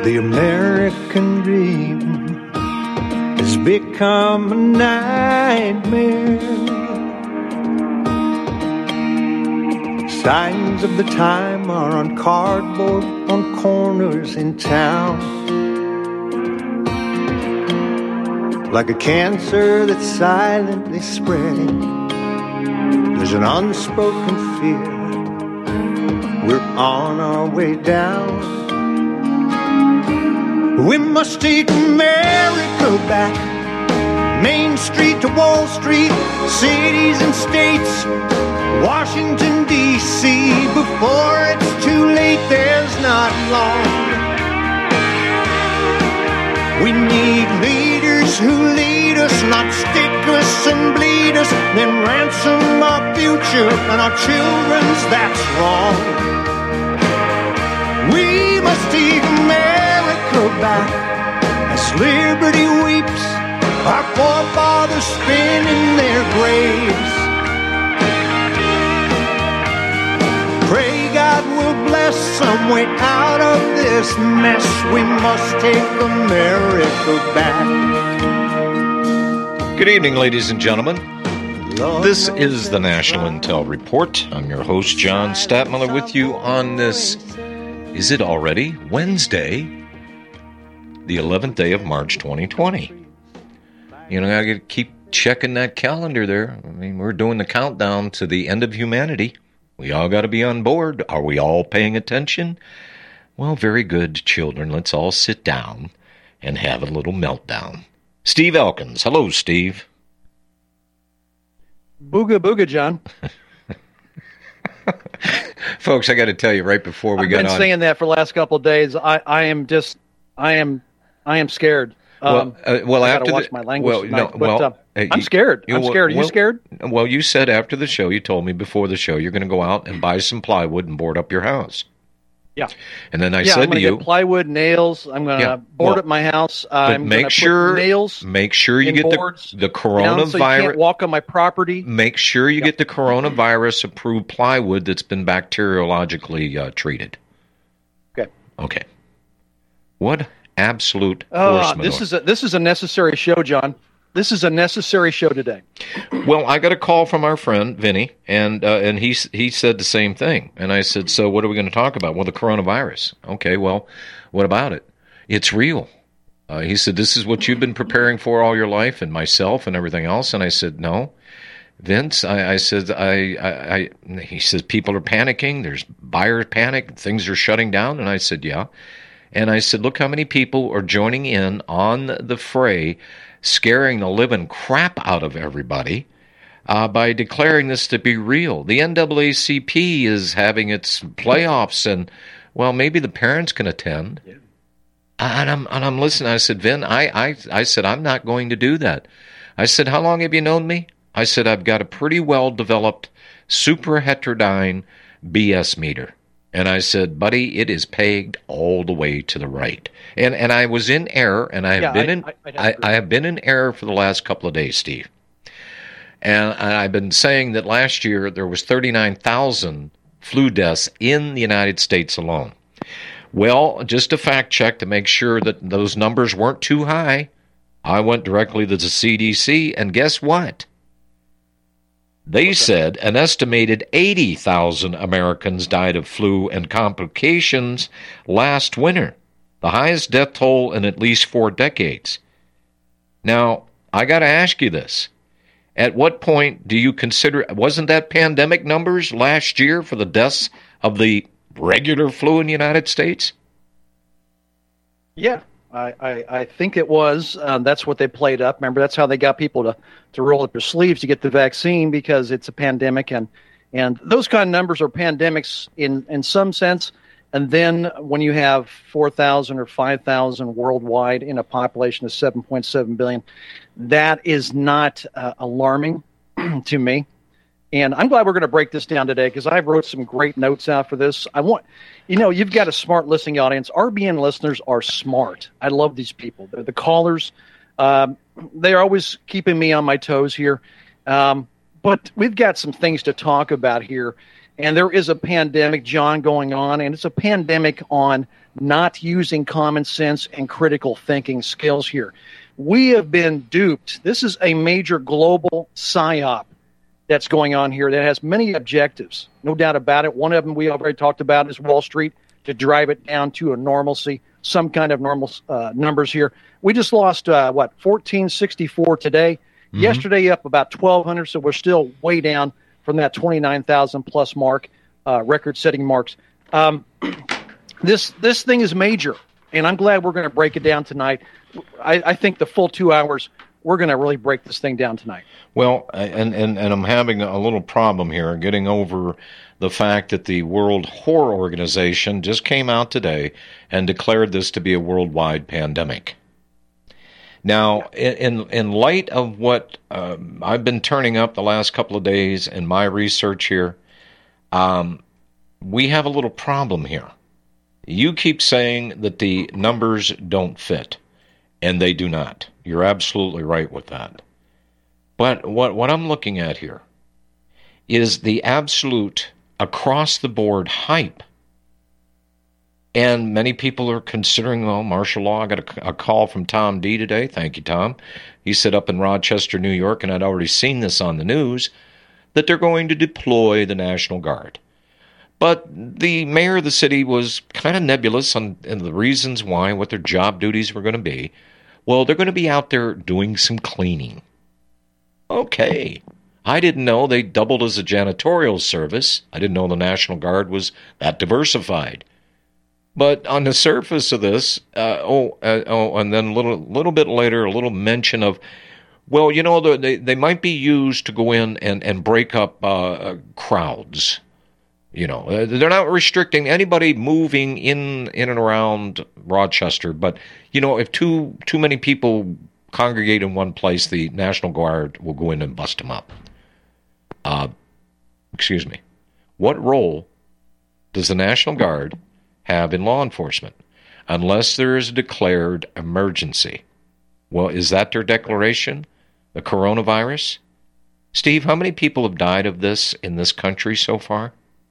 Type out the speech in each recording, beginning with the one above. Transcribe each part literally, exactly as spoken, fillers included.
The American dream has become a nightmare. Signs of the time are on cardboard on corners in town. Like a cancer that's silently spreading, there's an unspoken fear we're on our way down. We must take America back, Main Street to Wall Street, cities and states, Washington, D C Before it's too late, there's not long. We need leaders who lead us, not stick us and bleed us, then ransom our future and our children's, that's wrong. We must take America back as liberty weeps, our forefathers spin in their graves. Pray God will bless some way out of this mess. We must take America back. Good evening, ladies and gentlemen. This is the National Intel Report. I'm your host, John Statmiller, with you on this, is it already Wednesday, the eleventh day of March twenty twenty. You know, I got to keep checking that calendar there. I mean, we're doing the countdown to the end of humanity. We all got to be on board. Are we all paying attention? Well, very good, children. Let's all sit down and have a little meltdown. Steve Elkins. Hello, Steve. Booga booga, John. Folks, I got to tell you right before we I've got on. I've been saying that for the last couple of days. I, I am just, I am, I am scared. Um, well, uh, well I after watch the, my language well, tonight, no, but, well, uh, uh, I'm scared. I'm well, scared. Are you well, scared? Well, you said after the show, you told me before the show, you're going to go out and buy some plywood and board up your house. Yeah. And then I yeah, said I'm to you, get plywood, nails. I'm going to yeah, board well, up my house. Uh, I'm make put sure nails. Make sure you get boards, the the coronavirus. You know, so you can't walk on my property. Make sure you yep. get the coronavirus approved plywood that's been bacteriologically uh, treated. Okay. Okay. What absolute Oh, horse this manure. is a this is a necessary show, John. This is a necessary show today. Well, I got a call from our friend Vinny, and uh, and he he said the same thing. And I said, "So what are we going to talk about?" Well, the coronavirus. Okay, well, what about it? It's real. Uh, he said, "This is what you've been preparing for all your life, and myself, and everything else." And I said, "No, Vince." I, I said, I, I, I. He says people are panicking. There's buyer panic. Things are shutting down. And I said, "Yeah." And I said, "Look how many people are joining in on the fray, scaring the living crap out of everybody uh, by declaring this to be real. The N double A C P is having its playoffs, and, well, maybe the parents can attend." Yeah. And I'm and I'm listening. I said, "Vin, I, I, I said, I'm not going to do that." I said, "How long have you known me?" I said, "I've got a pretty well-developed super heterodyne B S meter." And I said, "Buddy, it is pegged all the way to the right." And and I was in error, and I have yeah, been I, in I, I, I have been in error for the last couple of days, Steve. And I've been saying that last year there was thirty-nine thousand flu deaths in the United States alone. Well, just a fact check to make sure that those numbers weren't too high, I went directly to the C D C, and guess what? They said an estimated eighty thousand Americans died of flu and complications last winter, the highest death toll in at least four decades. Now, I got to ask you this. At what point do you consider, wasn't that pandemic numbers last year for the deaths of the regular flu in the United States? Yeah. I, I, I think it was. Um, that's what they played up. Remember, that's how they got people to, to roll up their sleeves to get the vaccine, because it's a pandemic. And, and those kind of numbers are pandemics in, in some sense. And then when you have four thousand or five thousand worldwide in a population of seven point seven billion, that is not uh, alarming to me. And I'm glad we're going to break this down today, because I wrote some great notes out for this. I want, you know, you've got a smart listening audience. R B N listeners are smart. I love these people. They're the callers. Um, they're always keeping me on my toes here. Um, but we've got some things to talk about here. And there is a pandemic, John, going on, and it's a pandemic on not using common sense and critical thinking skills here. We have been duped. This is a major global psyop that's going on here that has many objectives, no doubt about it. One of them we already talked about is Wall Street, to drive it down to a normalcy, some kind of normal uh, numbers here. We just lost, uh, what, fourteen sixty-four today. Mm-hmm. Yesterday up about twelve hundred, so we're still way down from that twenty-nine thousand plus mark, uh, record-setting marks. Um, this this thing is major, and I'm glad we're going to break it down tonight. I, I think the full two hours, we're going to really break this thing down tonight. Well, and, and, and I'm having a little problem here getting over the fact that the World Health Organization just came out today and declared this to be a worldwide pandemic. Now, in in light of what um, I've been turning up the last couple of days in my research here, um, we have a little problem here. You keep saying that the numbers don't fit, and they do not. You're absolutely right with that. But what, what I'm looking at here is the absolute across-the-board hype. And many people are considering, well, martial law. I got a, a call from Tom D today. Thank you, Tom. He said up in Rochester, New York, and I'd already seen this on the news, that they're going to deploy the National Guard. But the mayor of the city was kind of nebulous on, on the reasons why, what their job duties were going to be. Well, they're going to be out there doing some cleaning. Okay. I didn't know they doubled as a janitorial service. I didn't know the National Guard was that diversified. But on the surface of this, uh, oh, uh, oh, and then a little, little bit later, a little mention of, well, you know, they they might be used to go in and, and break up uh, crowds. You know, they're not restricting anybody moving in in and around Rochester. But, you know, if too too many people congregate in one place, the National Guard will go in and bust them up. Uh, excuse me. What role does the National Guard have in law enforcement unless there is a declared emergency? Well, is that their declaration? The coronavirus? Steve, how many people have died of this in this country so far?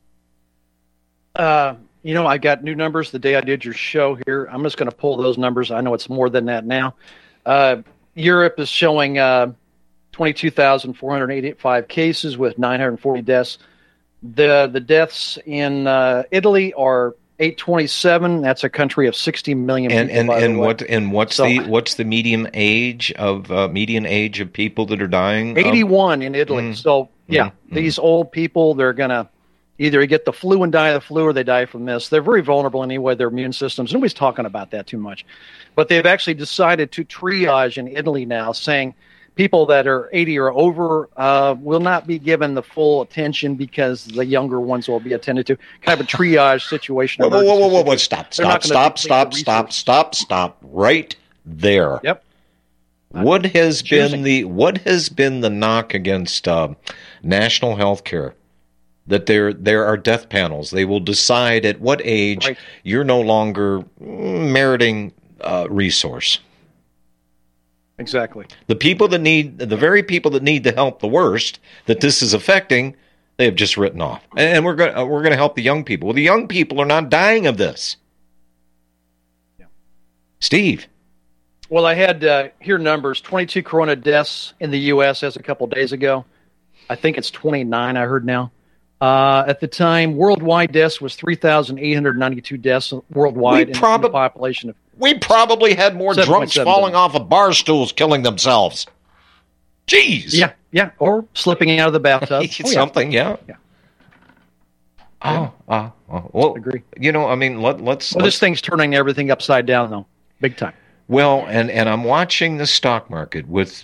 Uh, you know, I got new numbers the day I did your show here. I'm just going to pull those numbers. I know it's more than that now. Uh, Europe is showing uh, twenty-two thousand four hundred eighty-five cases with nine hundred forty deaths. The the deaths in uh, Italy are eight twenty-seven. That's a country of sixty million and, people. And and what and what's so, the what's the median age of uh, median age of people that are dying? eighty-one um, in Italy. Mm, so yeah, mm, these mm. old people, they're gonna either get the flu and die of the flu, or they die from this. They're very vulnerable anyway. Their immune systems. Nobody's talking about that too much, but they've actually decided to triage in Italy now, saying people that are eighty or over uh, will not be given the full attention because the younger ones will be attended to. Kind of a triage situation. Whoa, whoa, whoa, whoa, whoa, whoa! Stop, stop, stop, stop, stop, stop, stop! Right there. Yep. What has been the what has been the knock against uh, national health care? That there there are death panels. They will decide at what age right. you're no longer meriting uh, resource. Exactly. The people that need, the very people that need the help the worst, that this is affecting, they have just written off. And we're going we're going to help the young people. Well, the young people are not dying of this. Yeah. Steve. Well, I had uh, here numbers: twenty-two corona deaths in the U S as a couple days ago. I think it's twenty-nine. I heard now. Uh, at the time, worldwide deaths was three thousand eight hundred ninety-two deaths worldwide in, prob- in the population of. We probably had more drunks falling billion. off of bar stools killing themselves. Jeez. Yeah, yeah, or slipping out of the bathtub. oh, Something, yeah. Yeah. Oh, uh, uh, well, agree. You know, I mean, let, let's. Well, let's, this thing's turning everything upside down, though, big time. Well, and, and I'm watching the stock market with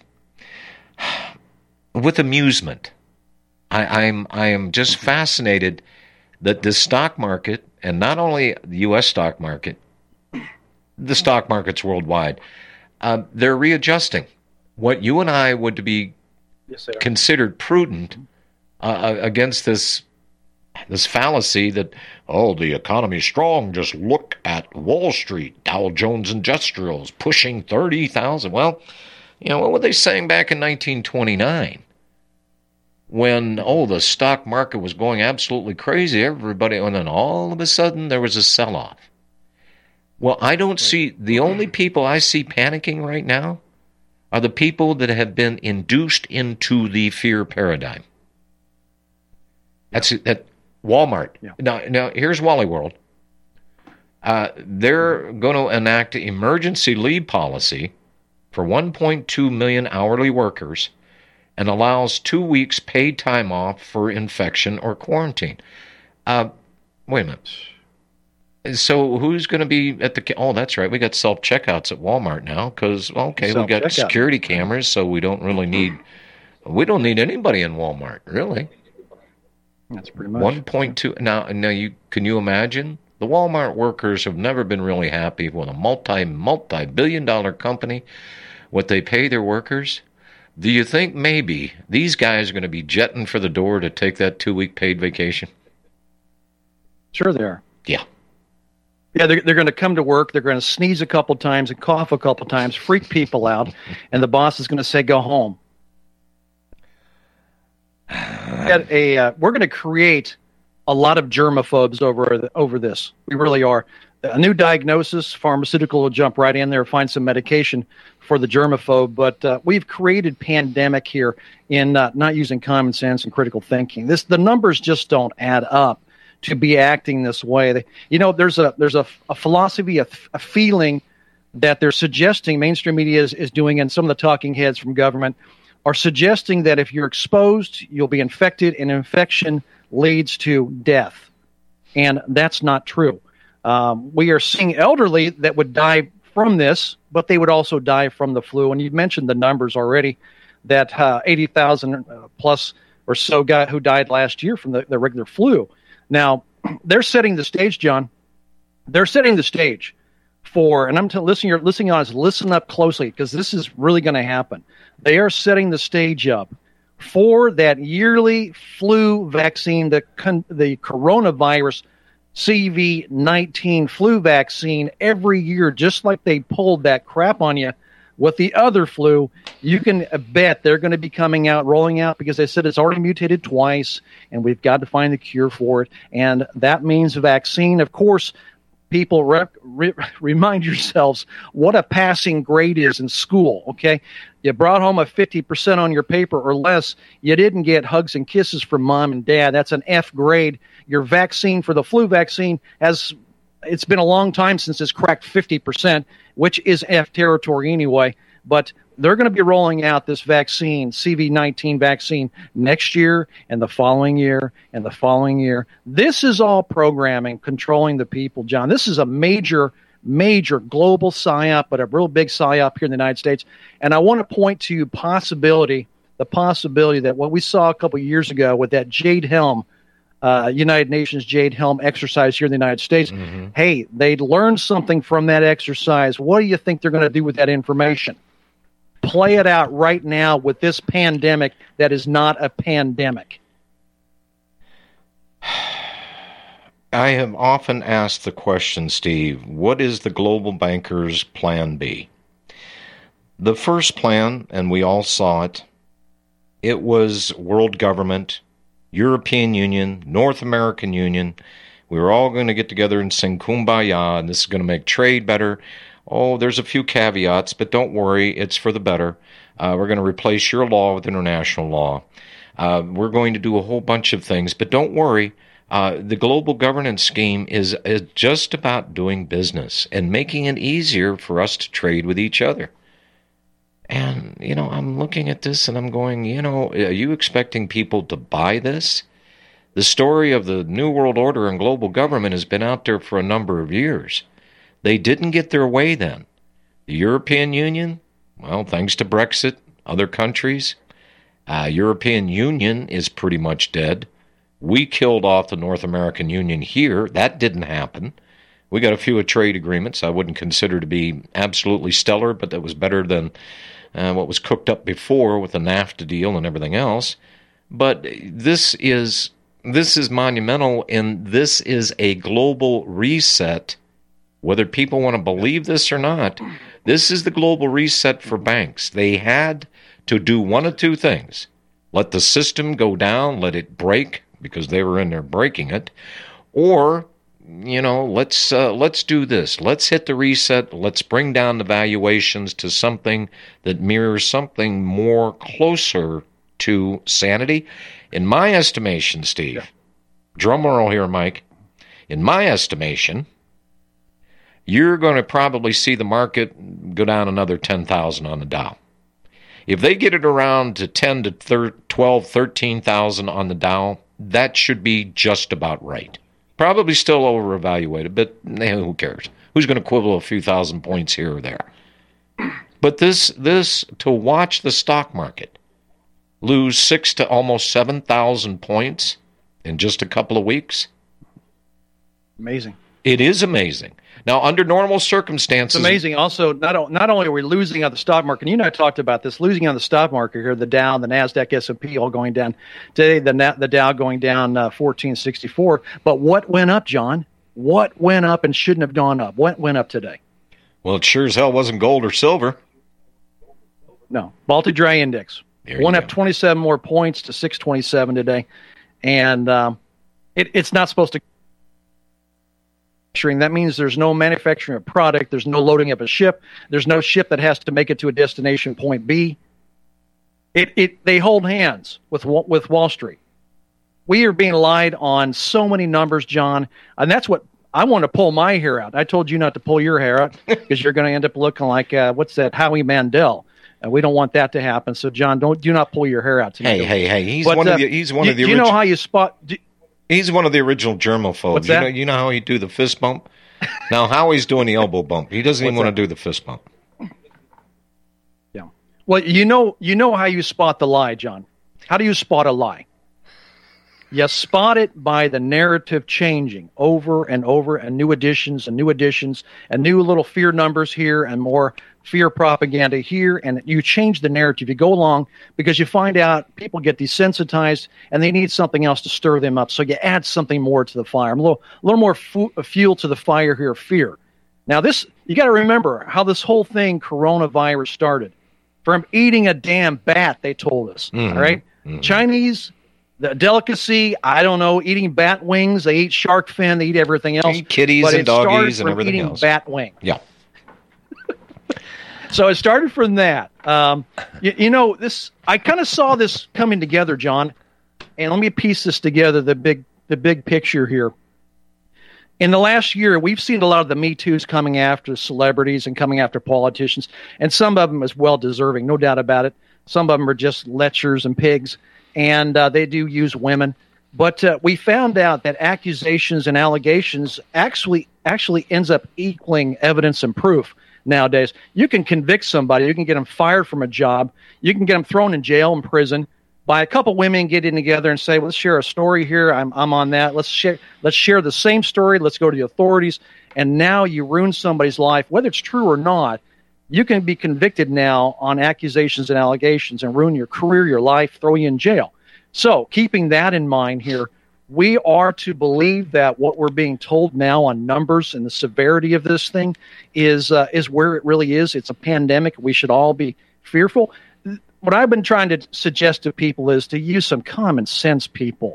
with amusement. I, I'm I am just fascinated that the stock market, and not only the U S stock market, the stock markets worldwide, uh, they're readjusting. What you and I would be yes, considered prudent uh, against this this fallacy that, oh, the economy's strong, just look at Wall Street, Dow Jones Industrials pushing thirty thousand. Well, you know, what were they saying back in nineteen twenty-nine? when, oh, the stock market was going absolutely crazy, everybody, and then all of a sudden there was a sell-off. Well, I don't see, the only people I see panicking right now are the people that have been induced into the fear paradigm. That's at Walmart. Yeah. Now, now, here's Wally World. Uh, they're going to enact an emergency leave policy for one point two million hourly workers and allows two weeks paid time off for infection or quarantine. Uh, wait a minute. So who's going to be at the... Oh, that's right. We got self-checkouts at Walmart now because, okay, we got security cameras, so we don't really need... We don't need anybody in Walmart, really. That's pretty much. one point two... Now, now you can you imagine? The Walmart workers have never been really happy with a multi, multi-billion dollar company, what they pay their workers. Do you think maybe these guys are going to be jetting for the door to take that two-week paid vacation? Sure they are. Yeah. Yeah, they're, they're going to come to work, they're going to sneeze a couple times and cough a couple times, freak people out, and the boss is going to say, go home. Uh, a, uh, we're going to create a lot of germaphobes over the, over this. We really are. A new diagnosis, pharmaceutical will jump right in there, find some medication for the germaphobe, but uh, we've created pandemic here in uh, not using common sense and critical thinking. This the numbers just don't add up to be acting this way. They, you know, there's a there's a, a philosophy, a, a feeling that they're suggesting mainstream media is, is doing, and some of the talking heads from government are suggesting that if you're exposed, you'll be infected, and infection leads to death. And that's not true. Um, we are seeing elderly that would die from this, but they would also die from the flu. And you mentioned the numbers already, that uh, eighty thousand uh, plus or so guy who died last year from the, the regular flu. Now, they're setting the stage, John. They're setting the stage for, and I'm t- listening, you're listening on us, listen up closely, because this is really going to happen. They are setting the stage up for that yearly flu vaccine, the con- the coronavirus C V nineteen flu vaccine every year, just like they pulled that crap on you with the other flu. You can bet they're going to be coming out, rolling out, because they said it's already mutated twice, and we've got to find the cure for it. And that means a vaccine. Of course, people re- re- remind yourselves what a passing grade is in school, okay? You brought home a fifty percent on your paper or less. You didn't get hugs and kisses from mom and dad. That's an F grade. Your vaccine for the flu vaccine has, it's been a long time since it's cracked fifty percent, which is F territory anyway. But they're going to be rolling out this vaccine, C V nineteen vaccine, next year and the following year and the following year. This is all programming, controlling the people, John. This is a major, major global psyop, but a real big psyop here in the United States. And I want to point to possibility, the possibility that what we saw a couple of years ago with that Jade Helm, uh, United Nations Jade Helm exercise here in the United States, mm-hmm. Hey, they learned something from that exercise. What do you think they're going to do with that information? Play it out right now with this pandemic that is not a pandemic. I have often asked the question, Steve, what is the global bankers' plan B? The first plan, and we all saw it, it was world government, European Union, North American Union. We were all going to get together and sing Kumbaya, and this is going to make trade better. Oh, there's a few caveats, but don't worry, it's for the better. Uh, we're going to replace your law with international law. Uh, we're going to do a whole bunch of things, but don't worry. Uh, the global governance scheme is, is just about doing business and making it easier for us to trade with each other. And, you know, I'm looking at this and I'm going, you know, are you expecting people to buy this? The story of the New World Order and global government has been out there for a number of years. They didn't get their way then. The European Union, well, thanks to Brexit, other countries, uh, European Union is pretty much dead. We killed off the North American Union here. That didn't happen. We got a few trade agreements I wouldn't consider to be absolutely stellar, but that was better than uh, what was cooked up before with the NAFTA deal and everything else. But this is this is monumental, and this is a global reset. Whether people want to believe this or not, this is the global reset for banks. They had to do one of two things. Let the system go down, let it break, because they were in there breaking it, or, you know, let's uh, let's do this. Let's hit the reset. Let's bring down the valuations to something that mirrors something more closer to sanity. In my estimation, Steve, yeah. Drum roll here, Mike. In my estimation, you're going to probably see the market go down another ten thousand on the Dow. If they get it around to ten to twelve, thirteen thousand on the Dow, that should be just about right. Probably still over-evaluated, but eh, who cares? Who's going to quibble a few thousand points here or there? But this, this to watch the stock market lose six to almost seven thousand points in just a couple of weeks. Amazing. It is amazing. Now, under normal circumstances... It's amazing. Also, not, not only are we losing on the stock market, and you and I talked about this, losing on the stock market here, the Dow, the NASDAQ, S and P all going down. Today, the the Dow going down uh, fourteen sixty-four. But what went up, John? What went up and shouldn't have gone up? What went up today? Well, it sure as hell wasn't gold or silver. No. Baltic Dry Index. Went up twenty-seven more points to six twenty-seven today. And um, it, it's not supposed to... That means there's no manufacturing of product, there's no loading up a ship, there's no ship that has to make it to a destination point B. It it they hold hands with with Wall Street. We are being lied on so many numbers, John, and that's what I want to pull my hair out. I told you not to pull your hair out because you're going to end up looking like uh, what's that, Howie Mandel, and we don't want that to happen. So, John, don't do not pull your hair out tonight. Hey, hey, hey! He's but, one uh, of the he's one you, of the. Do you know how you spot? Do, He's one of the original germaphobes. What's you that? know, you know how he do the fist bump? Now, Howie's doing the elbow bump. He doesn't even want to do the fist bump. Yeah. Well, you know, you know how you spot the lie, John. How do you spot a lie? You spot it by the narrative changing over and over, and new additions and new additions and new little fear numbers here and more fear propaganda here, and you change the narrative. You go along because you find out people get desensitized and they need something else to stir them up. So you add something more to the fire, a little, a little more fu- fuel to the fire here, fear. Now this, you got to remember how this whole thing, coronavirus, started. From eating a damn bat, they told us. Mm-hmm. All right, mm-hmm. Chinese, the delicacy, I don't know, eating bat wings. They eat shark fin. They eat everything else. They eat kitties but and doggies and everything eating else. Bat wing. Yeah. So it started from that. Um, you, you know, this. I kind of saw this coming together, John. And let me piece this together. The big, the big picture here. In the last year, we've seen a lot of the Me Too's coming after celebrities and coming after politicians, and some of them is well deserving, no doubt about it. Some of them are just lechers and pigs, and uh, they do use women. But uh, we found out that accusations and allegations actually actually ends up equaling evidence and proof. Nowadays, you can convict somebody, you can get them fired from a job, you can get them thrown in jail and prison by a couple women getting together and say, well, let's share a story here. I'm I'm on that. Let's share let's share the same story. Let's go to the authorities. And now you ruin somebody's life, whether it's true or not. You can be convicted now on accusations and allegations and ruin your career, your life, throw you in jail. So keeping that in mind here, we are to believe that what we're being told now on numbers and the severity of this thing is uh, is where it really is. It's a pandemic. We should all be fearful. What I've been trying to suggest to people is to use some common sense, people.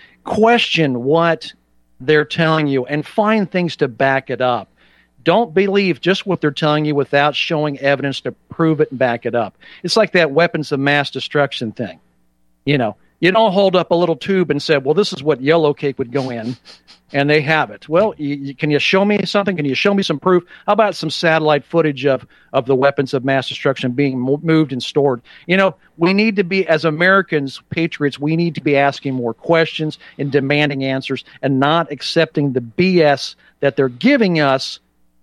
Question what they're telling you and find things to back it up. Don't believe just what they're telling you without showing evidence to prove it and back it up. It's like that weapons of mass destruction thing. You know, you don't hold up a little tube and say, well, this is what yellow cake would go in, and they have it. Well, you, you, can you show me something? Can you show me some proof? How about some satellite footage of, of the weapons of mass destruction being mo- moved and stored? You know, we need to be, as Americans, patriots, we need to be asking more questions and demanding answers and not accepting the B S that they're giving us,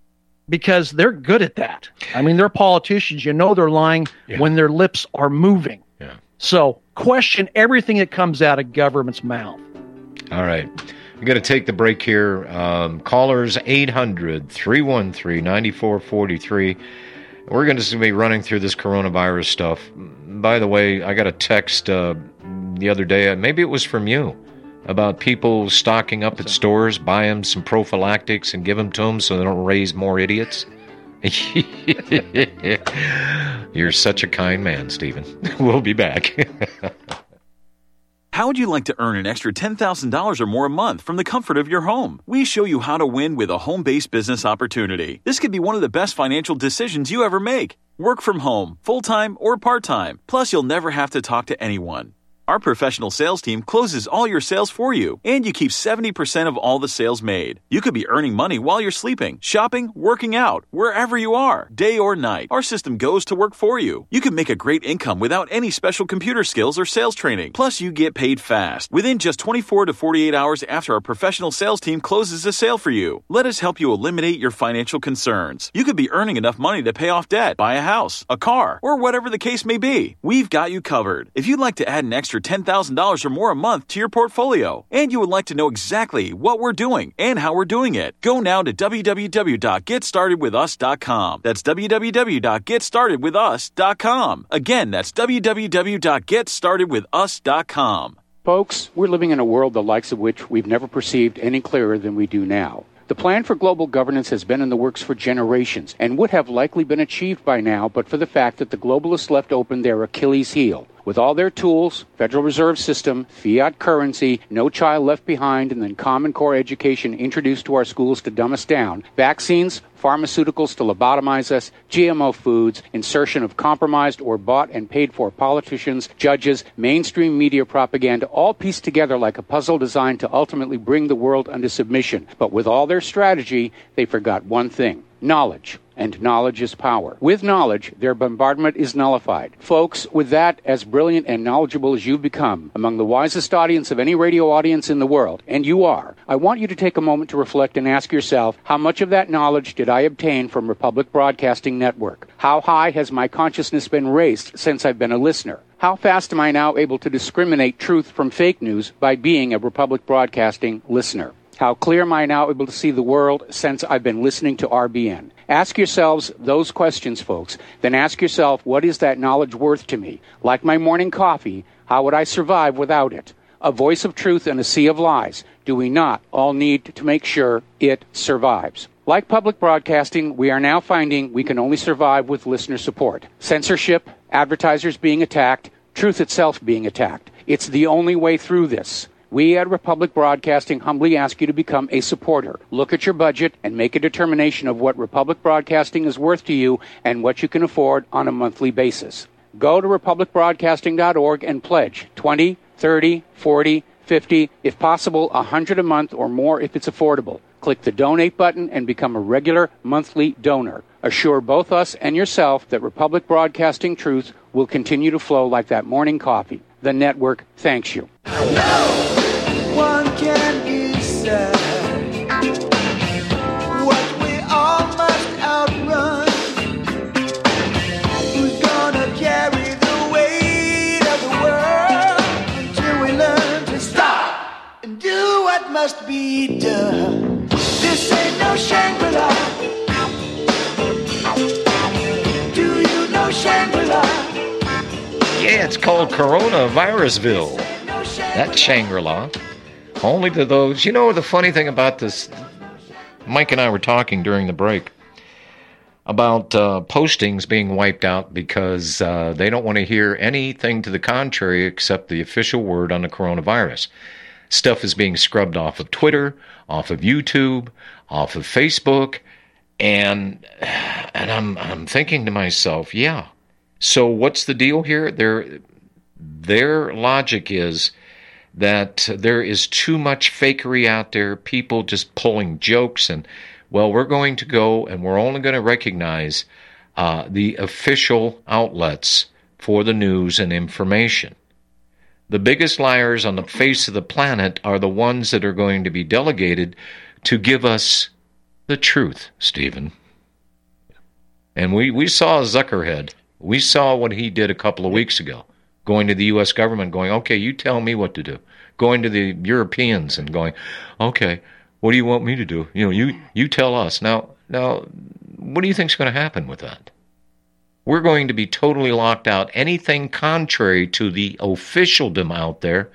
because they're good at that. I mean, they're politicians. You know they're lying yeah. when their lips are moving. Yeah. So question everything that comes out of government's mouth. All right. We're going to take the break here. Um, callers eight hundred, three one three, nine four four three. We're going to be running through this coronavirus stuff. By the way, I got a text uh, the other day, maybe it was from you, about people stocking up at stores, buy them some prophylactics and give them to them so they don't raise more idiots. You're such a kind man, Stephen. We'll be back. How would you like to earn an extra ten thousand dollars or more a month from the comfort of your home? We show you how to win with a home-based business opportunity. This could be one of the best financial decisions you ever make. Work from home, full-time or part-time. Plus, you'll never have to talk to anyone. Our professional sales team closes all your sales for you, and you keep seventy percent of all the sales made. You could be earning money while you're sleeping, shopping, working out, wherever you are, day or night. Our system goes to work for you. You can make a great income without any special computer skills or sales training. Plus, you get paid fast, within just twenty-four to forty-eight hours after our professional sales team closes a sale for you. Let us help you eliminate your financial concerns. You could be earning enough money to pay off debt, buy a house, a car, or whatever the case may be. We've got you covered. If you'd like to add an extra ten thousand dollars or more a month to your portfolio, and you would like to know exactly what we're doing and how we're doing it, go now to w w w dot get started with us dot com. That's w w w dot get started with us dot com. Again, that's w w w dot get started with us dot com. Folks, we're living in a world the likes of which we've never perceived any clearer than we do now. The plan for global governance has been in the works for generations and would have likely been achieved by now but for the fact that the globalists left open their Achilles heel. With all their tools, Federal Reserve System, fiat currency, no child left behind, and then Common Core education introduced to our schools to dumb us down, vaccines, pharmaceuticals to lobotomize us, G M O foods, insertion of compromised or bought and paid for politicians, judges, mainstream media propaganda, all pieced together like a puzzle designed to ultimately bring the world under submission. But with all their strategy, they forgot one thing: knowledge. And knowledge is power. With knowledge, their bombardment is nullified. Folks, with that, as brilliant and knowledgeable as you've become, among the wisest audience of any radio audience in the world, and you are, I want you to take a moment to reflect and ask yourself, how much of that knowledge did I obtain from Republic Broadcasting Network? How high has my consciousness been raised since I've been a listener? How fast am I now able to discriminate truth from fake news by being a Republic Broadcasting listener? How clear am I now able to see the world since I've been listening to R B N? Ask yourselves those questions, folks. Then ask yourself, what is that knowledge worth to me? Like my morning coffee, how would I survive without it? A voice of truth in a sea of lies. Do we not all need to make sure it survives? Like public broadcasting, we are now finding we can only survive with listener support. Censorship, advertisers being attacked, truth itself being attacked. It's the only way through this. We at Republic Broadcasting humbly ask you to become a supporter. Look at your budget and make a determination of what Republic Broadcasting is worth to you and what you can afford on a monthly basis. Go to republic broadcasting dot org and pledge twenty, thirty, forty, fifty, if possible, one hundred a month or more if it's affordable. Click the donate button and become a regular monthly donor. Assure both us and yourself that Republic Broadcasting truth will continue to flow like that morning coffee. The network thanks you. No one can decide what we all must outrun. Who's gonna carry the weight of the world until we learn to stop and do what must be done? This ain't no Shangri-La. Do you know Shangri-La? Yeah, it's called Coronavirusville. That's Shangri-La. Only to those... You know, the funny thing about this... Mike and I were talking during the break about uh, postings being wiped out because uh, they don't want to hear anything to the contrary except the official word on the coronavirus. Stuff is being scrubbed off of Twitter, off of YouTube, off of Facebook, and and I'm I'm thinking to myself, yeah. So what's the deal here? Their their logic is that there is too much fakery out there, people just pulling jokes, and, well, we're going to go and we're only going to recognize uh, the official outlets for the news and information. The biggest liars on the face of the planet are the ones that are going to be delegated to give us the truth, Stephen. And we, we saw Zuckerhead. We saw what he did a couple of weeks ago, going to the U S government, going, okay, you tell me what to do. Going to the Europeans and going, okay, what do you want me to do? You know, you, you tell us. Now, now, what do you think is going to happen with that? We're going to be totally locked out. Anything contrary to the officialdom out there,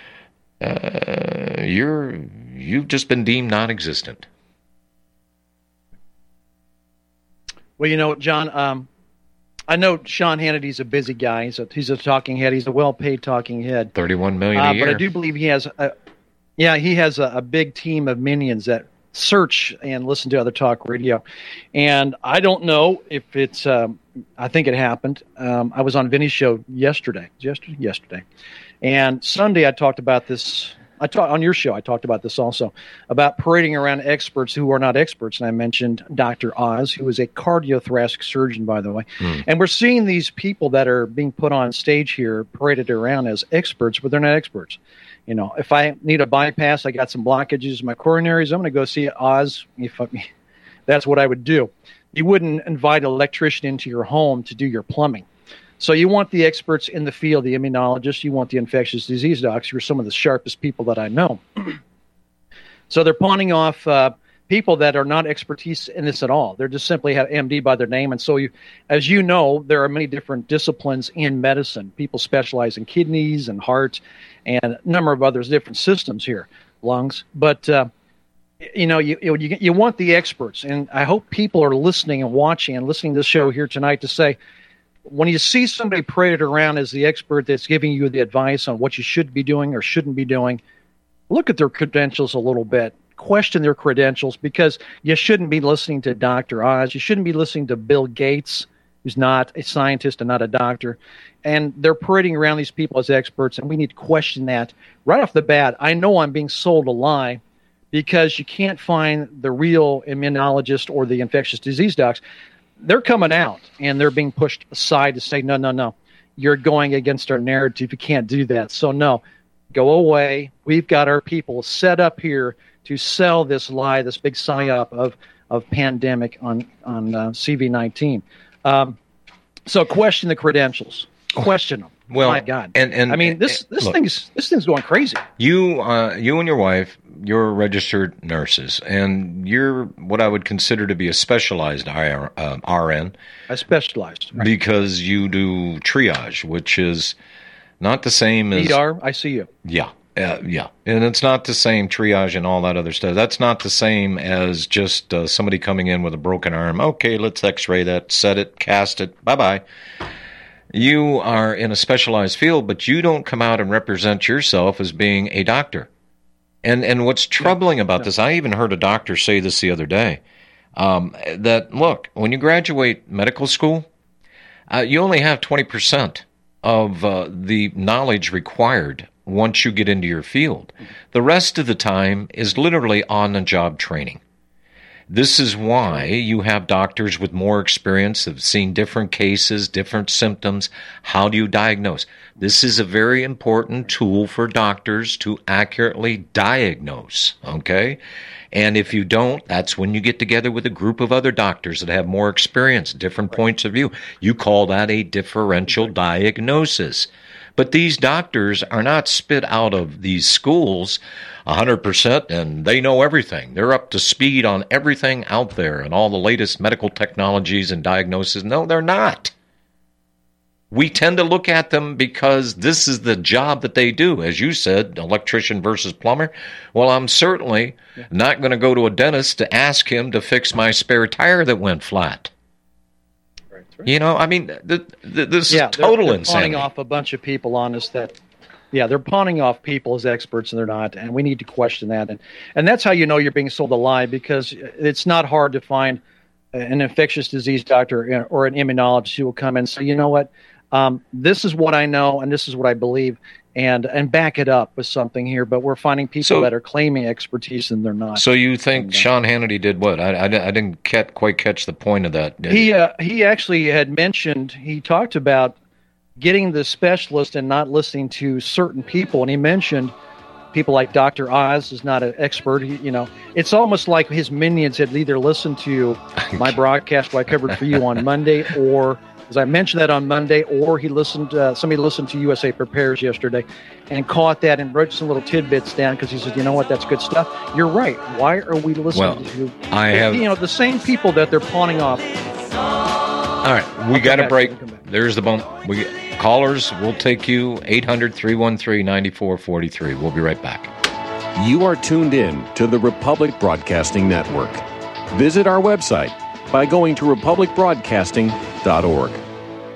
uh, you're, you've just been deemed non-existent. Well, you know, John, um, I know Sean Hannity's a busy guy. He's a, he's a talking head. He's a well-paid talking head. thirty-one million uh, a year. But I do believe he has, a, yeah, he has a, a big team of minions that search and listen to other talk radio. And I don't know if it's, um, I think it happened. Um, I was on Vinny's show yesterday, yesterday, yesterday. And Sunday I talked about this. I talked on your show. I talked about this also, about parading around experts who are not experts. And I mentioned Doctor Oz, who is a cardiothoracic surgeon, by the way. Mm. And we're seeing these people that are being put on stage here paraded around as experts, but they're not experts. You know, if I need a bypass, I got some blockages in my coronaries, I'm going to go see Oz. If I, that's what I would do. You wouldn't invite an electrician into your home to do your plumbing. So you want the experts in the field, the immunologists, you want the infectious disease docs, who are some of the sharpest people that I know. So they're pawning off uh, people that are not expertise in this at all. They're just simply have M D by their name. And so, you, as you know, there are many different disciplines in medicine. People specialize in kidneys and heart and a number of others, different systems here, lungs. But, uh, you know, you, you, you want the experts. And I hope people are listening and watching and listening to this show here tonight to say, when you see somebody paraded around as the expert that's giving you the advice on what you should be doing or shouldn't be doing, look at their credentials a little bit. Question their credentials, because you shouldn't be listening to Doctor Oz. You shouldn't be listening to Bill Gates, who's not a scientist and not a doctor. And they're parading around these people as experts, and we need to question that right off the bat. I know I'm being sold a lie because you can't find the real immunologist or the infectious disease docs. They're coming out, and they're being pushed aside to say, no, no, no, you're going against our narrative. You can't do that. So, no, go away. We've got our people set up here to sell this lie, this big psyop of, of pandemic on, on uh, C V nineteen. Um, so question the credentials. Question them. Well, my God. And, and, I mean, this, this, look, thing's, this thing's going crazy. You, uh, you and your wife, you're registered nurses, and you're what I would consider to be a specialized R, uh, R N. I specialized. Right. Because you do triage, which is not the same as... E R, I C U. Yeah, uh, yeah. And it's not the same triage and all that other stuff. That's not the same as just uh, somebody coming in with a broken arm. Okay, let's x-ray that, set it, cast it, bye-bye. You are in a specialized field, but you don't come out and represent yourself as being a doctor. And and what's troubling about this, I even heard a doctor say this the other day, um, that, look, when you graduate medical school, uh, you only have twenty percent of uh, the knowledge required once you get into your field. The rest of the time is literally on-the-job training. This is why you have doctors with more experience, have seen different cases, different symptoms. How do you diagnose? This is a very important tool for doctors to accurately diagnose, okay? And if you don't, that's when you get together with a group of other doctors that have more experience, different points of view. You call that a differential diagnosis. But these doctors are not spit out of these schools one hundred percent, and they know everything. They're up to speed on everything out there and all the latest medical technologies and diagnoses. No, they're not. We tend to look at them because this is the job that they do. As you said, electrician versus plumber. Well, I'm certainly yeah. not going to go to a dentist to ask him to fix my spare tire that went flat. Right, right. You know, I mean, the, the, this yeah, is total they're, they're insanity. Pawning off a bunch of people on us that, yeah, they're pawning off people as experts, and they're not, and we need to question that. And, and that's how you know you're being sold a lie, because it's not hard to find an infectious disease doctor or an immunologist who will come in and say, you know what, Um, this is what I know, and this is what I believe, and and back it up with something here. But we're finding people so, that are claiming expertise, and they're not. So you think and, uh, Sean Hannity did what? I, I, I didn't get, quite catch the point of that. He uh, he actually had mentioned, he talked about getting the specialist and not listening to certain people, and he mentioned people like Doctor Oz is not an expert. He, you know, it's almost like his minions had either listened to my broadcast what I covered for you on Monday, or as I mentioned that on Monday, or he listened. Uh, somebody listened to U S A Prepares yesterday, and caught that and wrote some little tidbits down because he said, "You know what? That's good stuff. You're right. Why are we listening well, to I have, you know the same people that they're pawning off?" All right, we got a break. There's the bump. We callers. We'll take you eight hundred, three one three, nine four four three. We'll be right back. You are tuned in to the Republic Broadcasting Network. Visit our website by going to republic broadcasting dot org.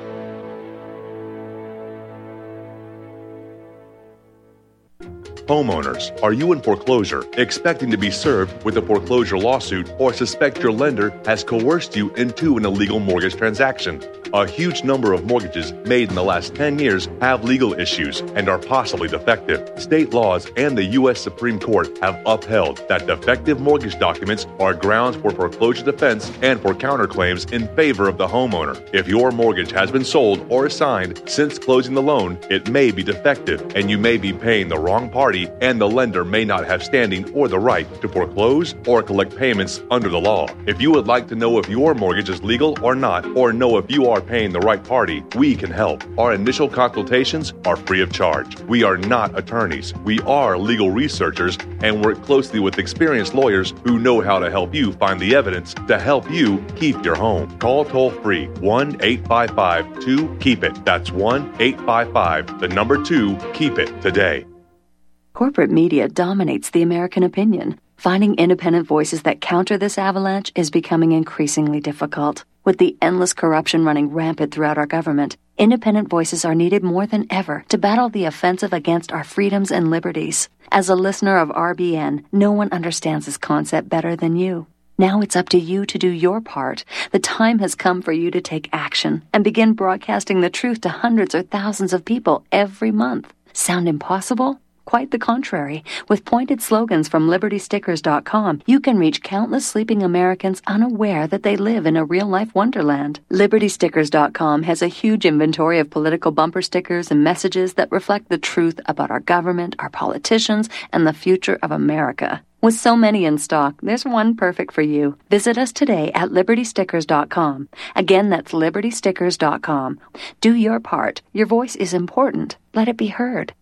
Homeowners, are you in foreclosure, expecting to be served with a foreclosure lawsuit, or suspect your lender has coerced you into an illegal mortgage transaction? A huge number of mortgages made in the last ten years have legal issues and are possibly defective. State laws and the U S Supreme Court have upheld that defective mortgage documents are grounds for foreclosure defense and for counterclaims in favor of the homeowner. If your mortgage has been sold or assigned since closing the loan, it may be defective and you may be paying the wrong party, and the lender may not have standing or the right to foreclose or collect payments under the law. If you would like to know if your mortgage is legal or not, or know if you are paying the right party, we can help. Our initial consultations are free of charge. We are not attorneys. We are legal researchers and work closely with experienced lawyers who know how to help you find the evidence to help you keep your home. Call toll-free one eight five five two keep it. That's one eight five five, the number two, keep it today. Corporate media dominates the American opinion. Finding independent voices that counter this avalanche is becoming increasingly difficult. With the endless corruption running rampant throughout our government, independent voices are needed more than ever to battle the offensive against our freedoms and liberties. As a listener of R B N, no one understands this concept better than you. Now it's up to you to do your part. The time has come for you to take action and begin broadcasting the truth to hundreds or thousands of people every month. Sound impossible? Quite the contrary. With pointed slogans from Liberty Stickers dot com, you can reach countless sleeping Americans unaware that they live in a real-life wonderland. Liberty Stickers dot com has a huge inventory of political bumper stickers and messages that reflect the truth about our government, our politicians, and the future of America. With so many in stock, there's one perfect for you. Visit us today at Liberty Stickers dot com. Again, that's Liberty Stickers dot com. Do your part. Your voice is important. Let it be heard.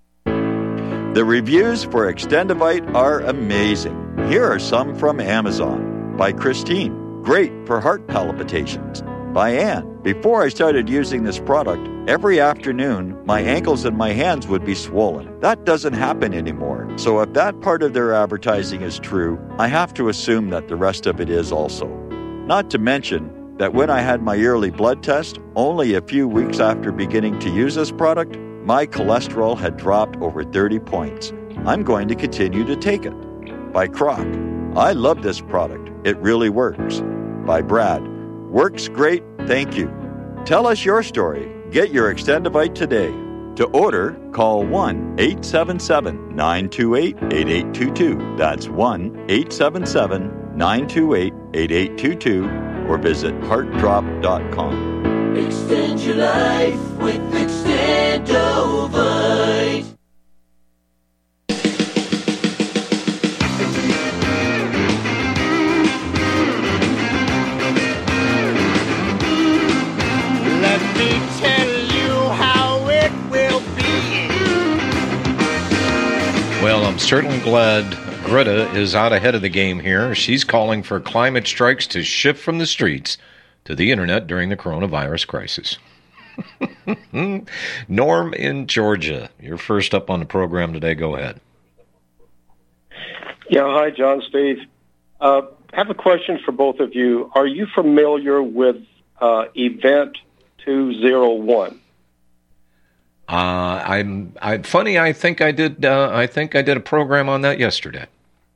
The reviews for Extendivite are amazing. Here are some from Amazon. By Christine, great for heart palpitations. By Ann, before I started using this product, every afternoon my ankles and my hands would be swollen. That doesn't happen anymore. So if that part of their advertising is true, I have to assume that the rest of it is also. Not to mention that when I had my yearly blood test, only a few weeks after beginning to use this product, my cholesterol had dropped over thirty points. I'm going to continue to take it. By Croc, I love this product. It really works. By Brad, works great, thank you. Tell us your story. Get your Extendivite today. To order, call one eight seven seven, nine two eight, eight eight two two. That's one eight seven seven, nine two eight, eight eight two two or visit heart drop dot com. Extend your life with Extendovite. Let me tell you how it will be. Well, I'm certainly glad Greta is out ahead of the game here. She's calling for climate strikes to shift from the streets to the internet during the coronavirus crisis. Norm in Georgia, you're first up on the program today. Go ahead. Yeah, hi, John, Steve. Uh, I have a question for both of you. Are you familiar with uh, Event two oh one? Uh, I'm. I'm funny. I think I did. Uh, I think I did a program on that yesterday.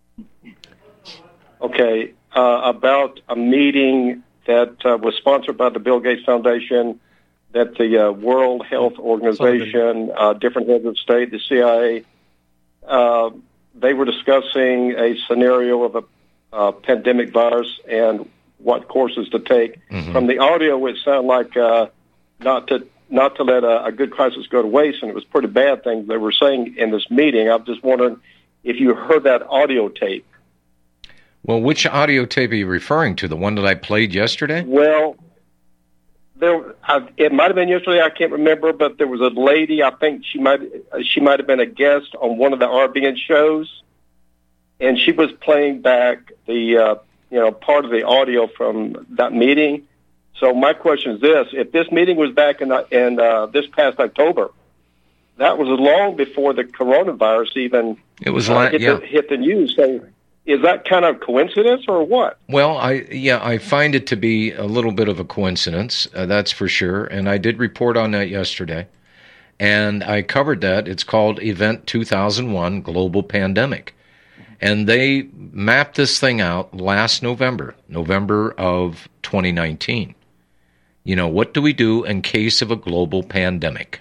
Okay, uh, about a meeting that uh, was sponsored by the Bill Gates Foundation, that the uh, World Health Organization, uh, different heads of state, the C I A, uh, they were discussing a scenario of a uh, pandemic virus and what courses to take. Mm-hmm. From the audio, it sounded like uh, not to not to let a, a good crisis go to waste, and it was pretty bad things they were saying in this meeting. I'm just wondering if you heard that audio tape. Well, which audio tape are you referring to? The one that I played yesterday? Well, there I, it might have been yesterday. I can't remember, but there was a lady. I think she might she might have been a guest on one of the R B N shows, and she was playing back the uh, you know part of the audio from that meeting. So my question is this: if this meeting was back in in uh, this past October, that was long before the coronavirus even it was uh, la- hit, yeah. the, hit the news. So. Is that kind of coincidence or what? Well, I yeah, I find it to be a little bit of a coincidence, uh, that's for sure. And I did report on that yesterday. And I covered that. It's called Event two thousand one Global Pandemic. And they mapped this thing out last November, November of twenty nineteen. You know, what do we do in case of a global pandemic?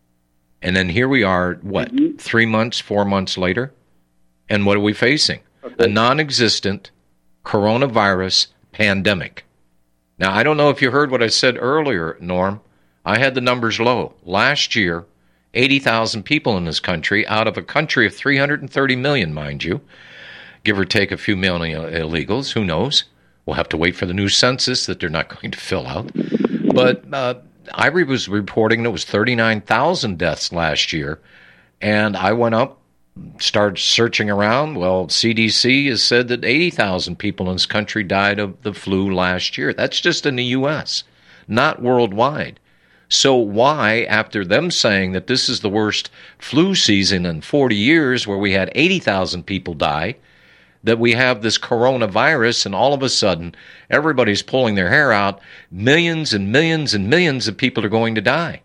And then here we are, what, mm-hmm. three months, four months later? And what are we facing? Okay. A non-existent coronavirus pandemic. Now, I don't know if you heard what I said earlier, Norm. I had the numbers low. Last year, eighty thousand people in this country, out of a country of three hundred thirty million, mind you, give or take a few million illegals, who knows? We'll have to wait for the new census that they're not going to fill out. But uh, I was reporting it was thirty-nine thousand deaths last year, and I went up, started searching around. Well, C D C has said that eighty thousand people in this country died of the flu last year. That's just in the U S, not worldwide. So why, after them saying that this is the worst flu season in forty years where we had eighty thousand people die, that we have this coronavirus and all of a sudden everybody's pulling their hair out, millions and millions and millions of people are going to die?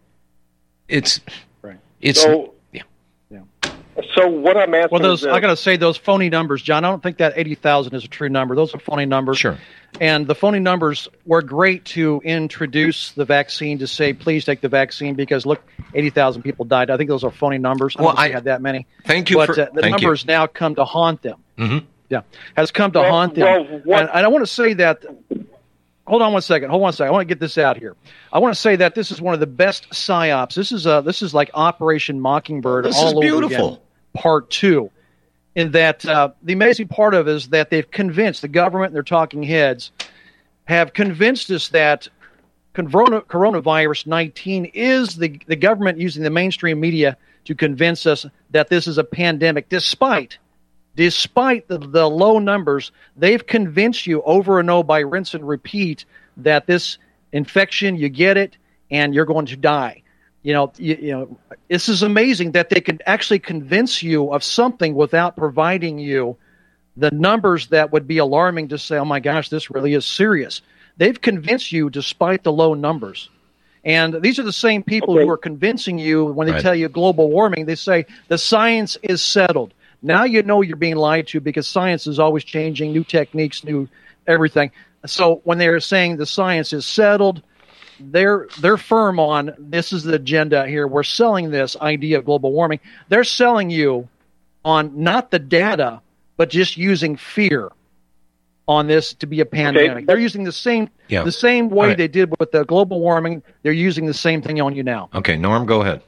It's, right. it's, so, yeah. yeah. So what I'm asking well, those, is, I got to say, those phony numbers, John, I don't think that eighty thousand is a true number. Those are phony numbers. Sure. And the phony numbers were great to introduce the vaccine, to say, please take the vaccine, because, look, eighty thousand people died. I think those are phony numbers. I well, don't think I we had that many. Thank you but, for uh, the thank numbers you. now come to haunt them. Mm-hmm. Yeah, has come to well, haunt them. Well, what, and, and I want to say that, hold on one second, hold on one second. I want to get this out here. I want to say that this is one of the best psyops. This is uh, this is like Operation Mockingbird this all is beautiful. over again, part two. In that uh, the amazing part of it is that they've convinced, the government and their talking heads have convinced us that corona, coronavirus nineteen is the, the government using the mainstream media to convince us that this is a pandemic, despite Despite the, the low numbers. They've convinced you over and over by rinse and repeat that this infection, you get it, and you're going to die. You know, you, you know, this is amazing that they can actually convince you of something without providing you the numbers that would be alarming to say, oh my gosh, this really is serious. They've convinced you despite the low numbers. And these are the same people okay. who are convincing you when they right. tell you global warming. They say the science is settled. Now you know you're being lied to, because science is always changing, new techniques, new everything. So when they're saying the science is settled, they're they're firm on this is the agenda here. We're selling this idea of global warming. They're selling you on not the data, but just using fear on this to be a pandemic. Okay. They're using the same yeah. the same way right. they did with the global warming. They're using the same thing on you now. Okay, Norm, go ahead.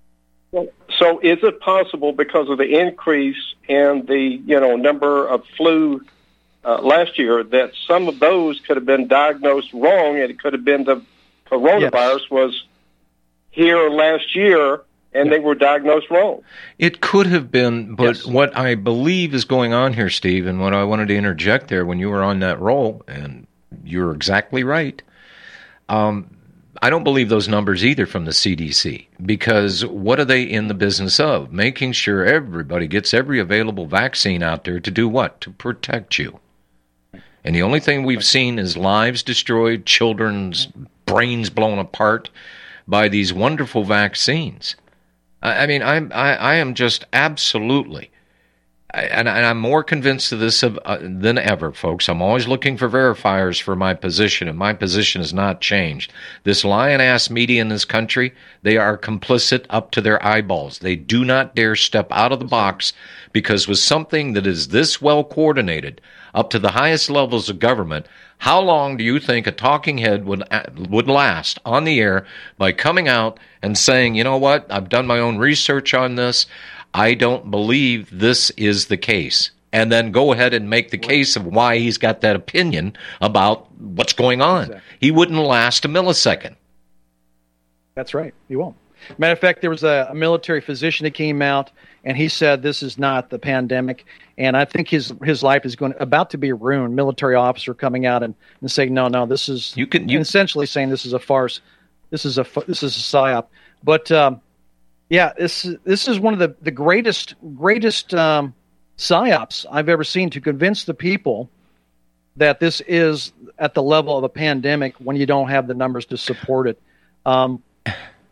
So is it possible, because of the increase in the you know number of flu uh, last year, that some of those could have been diagnosed wrong, and it could have been the coronavirus yes. was here last year, and yeah. they were diagnosed wrong? It could have been, but yes. what I believe is going on here, Steve, and what I wanted to interject there when you were on that roll, and you're exactly right, um, I don't believe those numbers either from the C D C, because what are they in the business of? Making sure everybody gets every available vaccine out there to do what? To protect you. And the only thing we've seen is lives destroyed, children's brains blown apart by these wonderful vaccines. I, I mean, I'm, I, I am just absolutely, I, and, and I'm more convinced of this of, uh, than ever, folks. I'm always looking for verifiers for my position, and my position has not changed. This lion-ass media in this country, they are complicit up to their eyeballs. They do not dare step out of the box, because with something that is this well coordinated up to the highest levels of government, how long do you think a talking head would would last on the air by coming out and saying, you know what, I've done my own research on this, I don't believe this is the case, and then go ahead and make the case of why he's got that opinion about what's going on? Exactly. He wouldn't last a millisecond. That's right. He won't. Matter of fact, there was a, a military physician that came out, and he said this is not the pandemic. And I think his his life is going about to be ruined. Military officer coming out and, and saying, no, no, this is you can you, essentially saying this is a farce. This is a this is a psyop. But um, yeah, this this is one of the the greatest greatest um, psyops I've ever seen to convince the people that this is at the level of a pandemic when you don't have the numbers to support it. Um,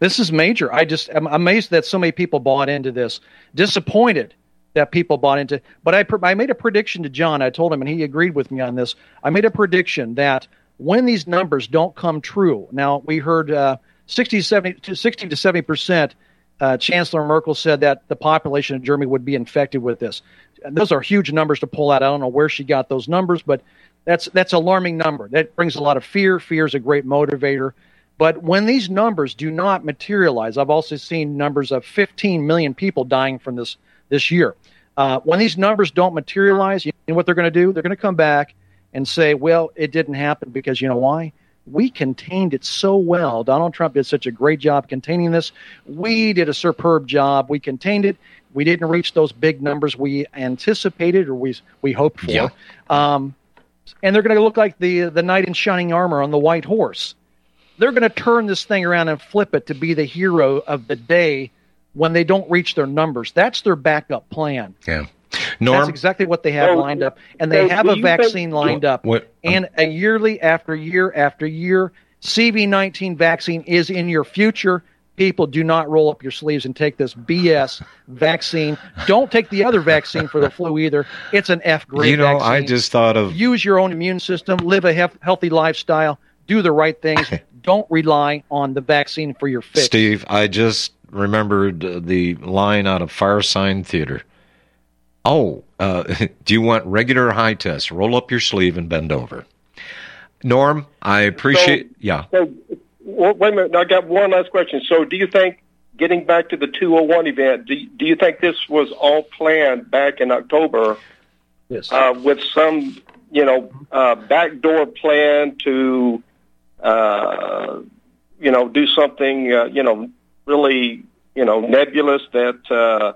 This is major. I just am amazed that so many people bought into this. Disappointed that people bought into. But I, I made a prediction to John. I told him, and he agreed with me on this. I made a prediction that when these numbers don't come true, now we heard uh, sixty to seventy to sixty to seventy percent. Uh, Chancellor Merkel said that the population of Germany would be infected with this. And those are huge numbers to pull out. I don't know where she got those numbers, but that's that's an alarming number. That brings a lot of fear. Fear is a great motivator. But when these numbers do not materialize, I've also seen numbers of fifteen million people dying from this this year. Uh, when these numbers don't materialize, you know what they're going to do? They're going to come back and say, well, it didn't happen because you know why? We contained it so well. Donald Trump did such a great job containing this. We did a superb job. We contained it. We didn't reach those big numbers we anticipated or we we hoped for. Yeah. Um, and they're going to look like the the knight in shining armor on the white horse. They're going to turn this thing around and flip it to be the hero of the day when they don't reach their numbers. That's their backup plan. Yeah. Norm? That's exactly what they have So- lined up. And they so have do a you think- vaccine lined up. What- And a yearly after year after year, C V nineteen vaccine is in your future. People, do not roll up your sleeves and take this B S vaccine. Don't take the other vaccine for the flu either. It's an F-grade You know, vaccine. I just thought of Use your own immune system. Live a hef- healthy lifestyle. Do the right things. Don't rely on the vaccine for your fix. Steve. I just remembered uh, the line out of Firesign Theater. Oh, uh, do you want regular or high test? Roll up your sleeve and bend over. Norm, I appreciate. So- yeah. So, well, wait a minute. I got one last question. So, do you think, getting back to the two oh one event, do, do you think this was all planned back in October Yes. uh, with some, you know, uh, backdoor plan to, uh, you know, do something, uh, you know, really, you know, nebulous that, uh,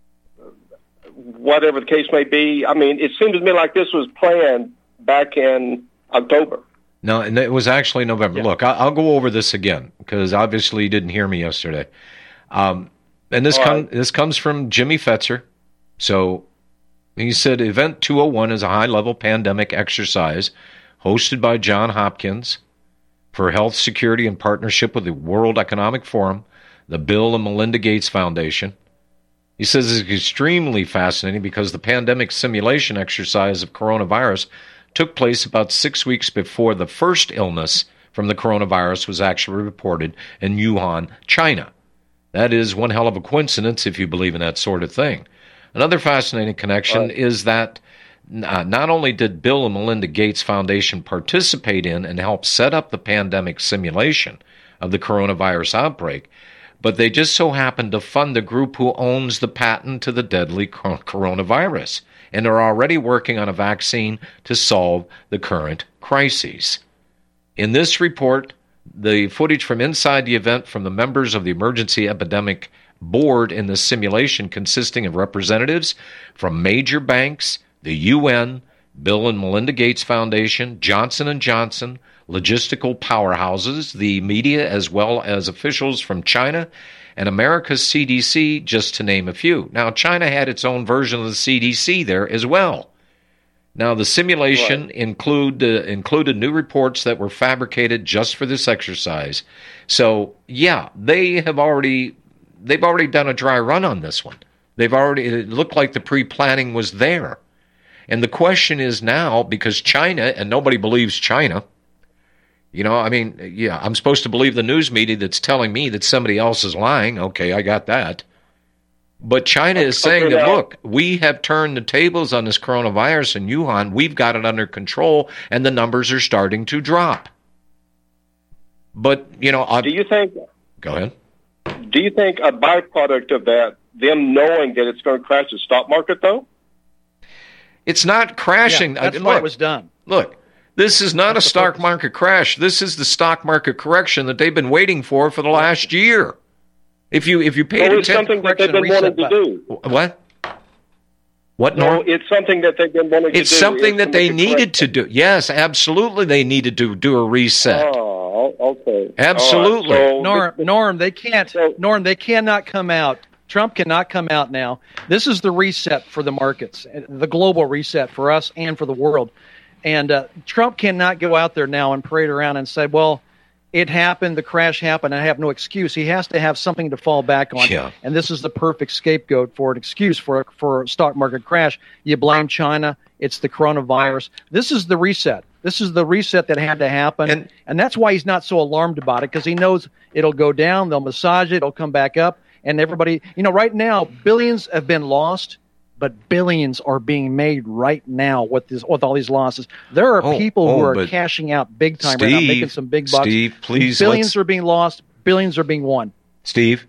whatever the case may be? I mean, it seems to me like this was planned back in October. No, and it was actually November. Yeah. Look, I, I'll go over this again because obviously you didn't hear me yesterday. Um, and this All com- right. this comes from Jimmy Fetzer. So he said, Event two oh one is a high-level pandemic exercise hosted by John Hopkins for health security in partnership with the World Economic Forum, the Bill and Melinda Gates Foundation. He says it's extremely fascinating because the pandemic simulation exercise of coronavirus took place about six weeks before the first illness from the coronavirus was actually reported in Wuhan, China. That is one hell of a coincidence if you believe in that sort of thing. Another fascinating connection Right. is that uh, not only did Bill and Melinda Gates Foundation participate in and help set up the pandemic simulation of the coronavirus outbreak, but they just so happened to fund the group who owns the patent to the deadly cor- coronavirus, and are already working on a vaccine to solve the current crises. In this report, the footage from inside the event from the members of the Emergency Epidemic Board in the simulation, consisting of representatives from major banks, the U N, Bill and Melinda Gates Foundation, Johnson and Johnson, logistical powerhouses, the media, as well as officials from China and America's C D C, just to name a few. Now, China had its own version of the C D C there as well. Now, the simulation Right. include uh, included new reports that were fabricated just for this exercise. So, yeah, they have already they've already done a dry run on this one. They've already it looked like the pre-planning was there. And the question is now, because China, and nobody believes China, you know, I mean, yeah, I'm supposed to believe the news media that's telling me that somebody else is lying. Okay, I got that. But China is saying Okay, that, now- look, we have turned the tables on this coronavirus in Wuhan. We've got it under control, and the numbers are starting to drop. But, you know, I, Do you think? go ahead. Do you think a byproduct of that, them knowing that it's going to crash the stock market, though? It's not crashing. Yeah, that's I- why look, it was done. Look, this is not That's a the stock purpose. market crash. This is the stock market correction that they've been waiting for for the last year. If you if you paid No, it's attention, something that they've been Correction wanting to reset do. what? What? No, Norm? it's something that they've been wanting to do. It's something It's that they make a needed to do. Yes, absolutely, they needed to do a reset. Oh, okay. Absolutely. All right, so Norm, this- Norm, they can't. So- Norm, they cannot come out. Trump cannot come out now. This is the reset for the markets, the global reset for us and for the world. And uh, Trump cannot go out there now and parade around and say, well, it happened, the crash happened, and I have no excuse. He has to have something to fall back on. Yeah. And this is the perfect scapegoat for an excuse for, for a stock market crash. You blame China. It's the coronavirus. This is the reset. This is the reset that had to happen. And, and that's why he's not so alarmed about it, because he knows it'll go down, they'll massage it, it'll come back up. And everybody, you know, right now, billions have been lost, but billions are being made right now with this, with all these losses. There are oh, people oh, who are cashing out big time Steve, right now, making some big bucks. Steve, please. Billions are being lost. Billions are being won. Steve,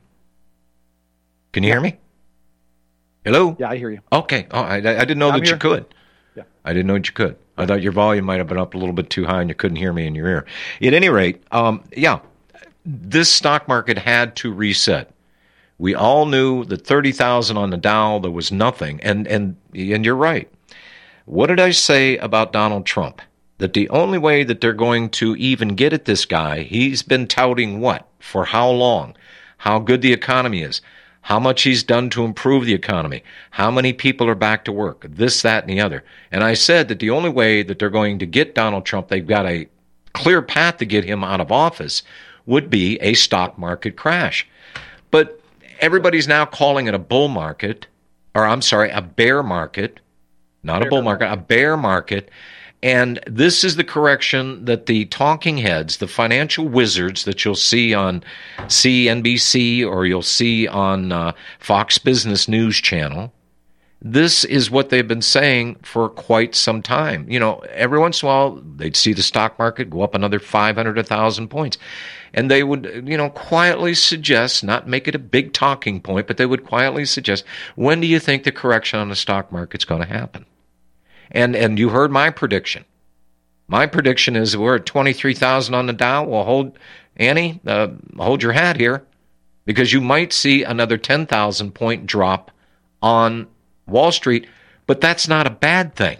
can you hear me? Hello? Yeah, I hear you. Okay. Oh, I, I didn't know I'm that here. you could. Yeah. I didn't know that you could. I thought your volume might have been up a little bit too high and you couldn't hear me in your ear. At any rate, um, yeah, this stock market had to reset. We all knew that thirty thousand on the Dow, there was nothing. And, and, and you're right. What did I say about Donald Trump? That the only way that they're going to even get at this guy, he's been touting what? For how long? How good the economy is. How much he's done to improve the economy. How many people are back to work. This, that, and the other. And I said that the only way that they're going to get Donald Trump, they've got a clear path to get him out of office, would be a stock market crash. But everybody's now calling it a bull market, or I'm sorry, a bear market. Not a bull market, a bear market. And this is the correction that the talking heads, the financial wizards that you'll see on C N B C or you'll see on uh, Fox Business News Channel, this is what they've been saying for quite some time. You know, every once in a while, they'd see the stock market go up another five hundred, one thousand points. And they would, you know, quietly suggest, not make it a big talking point, but they would quietly suggest, when do you think the correction on the stock market's going to happen? And and you heard my prediction. My prediction is we're at twenty-three thousand on the Dow. Well, hold, Annie, uh, hold your hat here, because you might see another ten thousand point drop on Wall Street, but that's not a bad thing.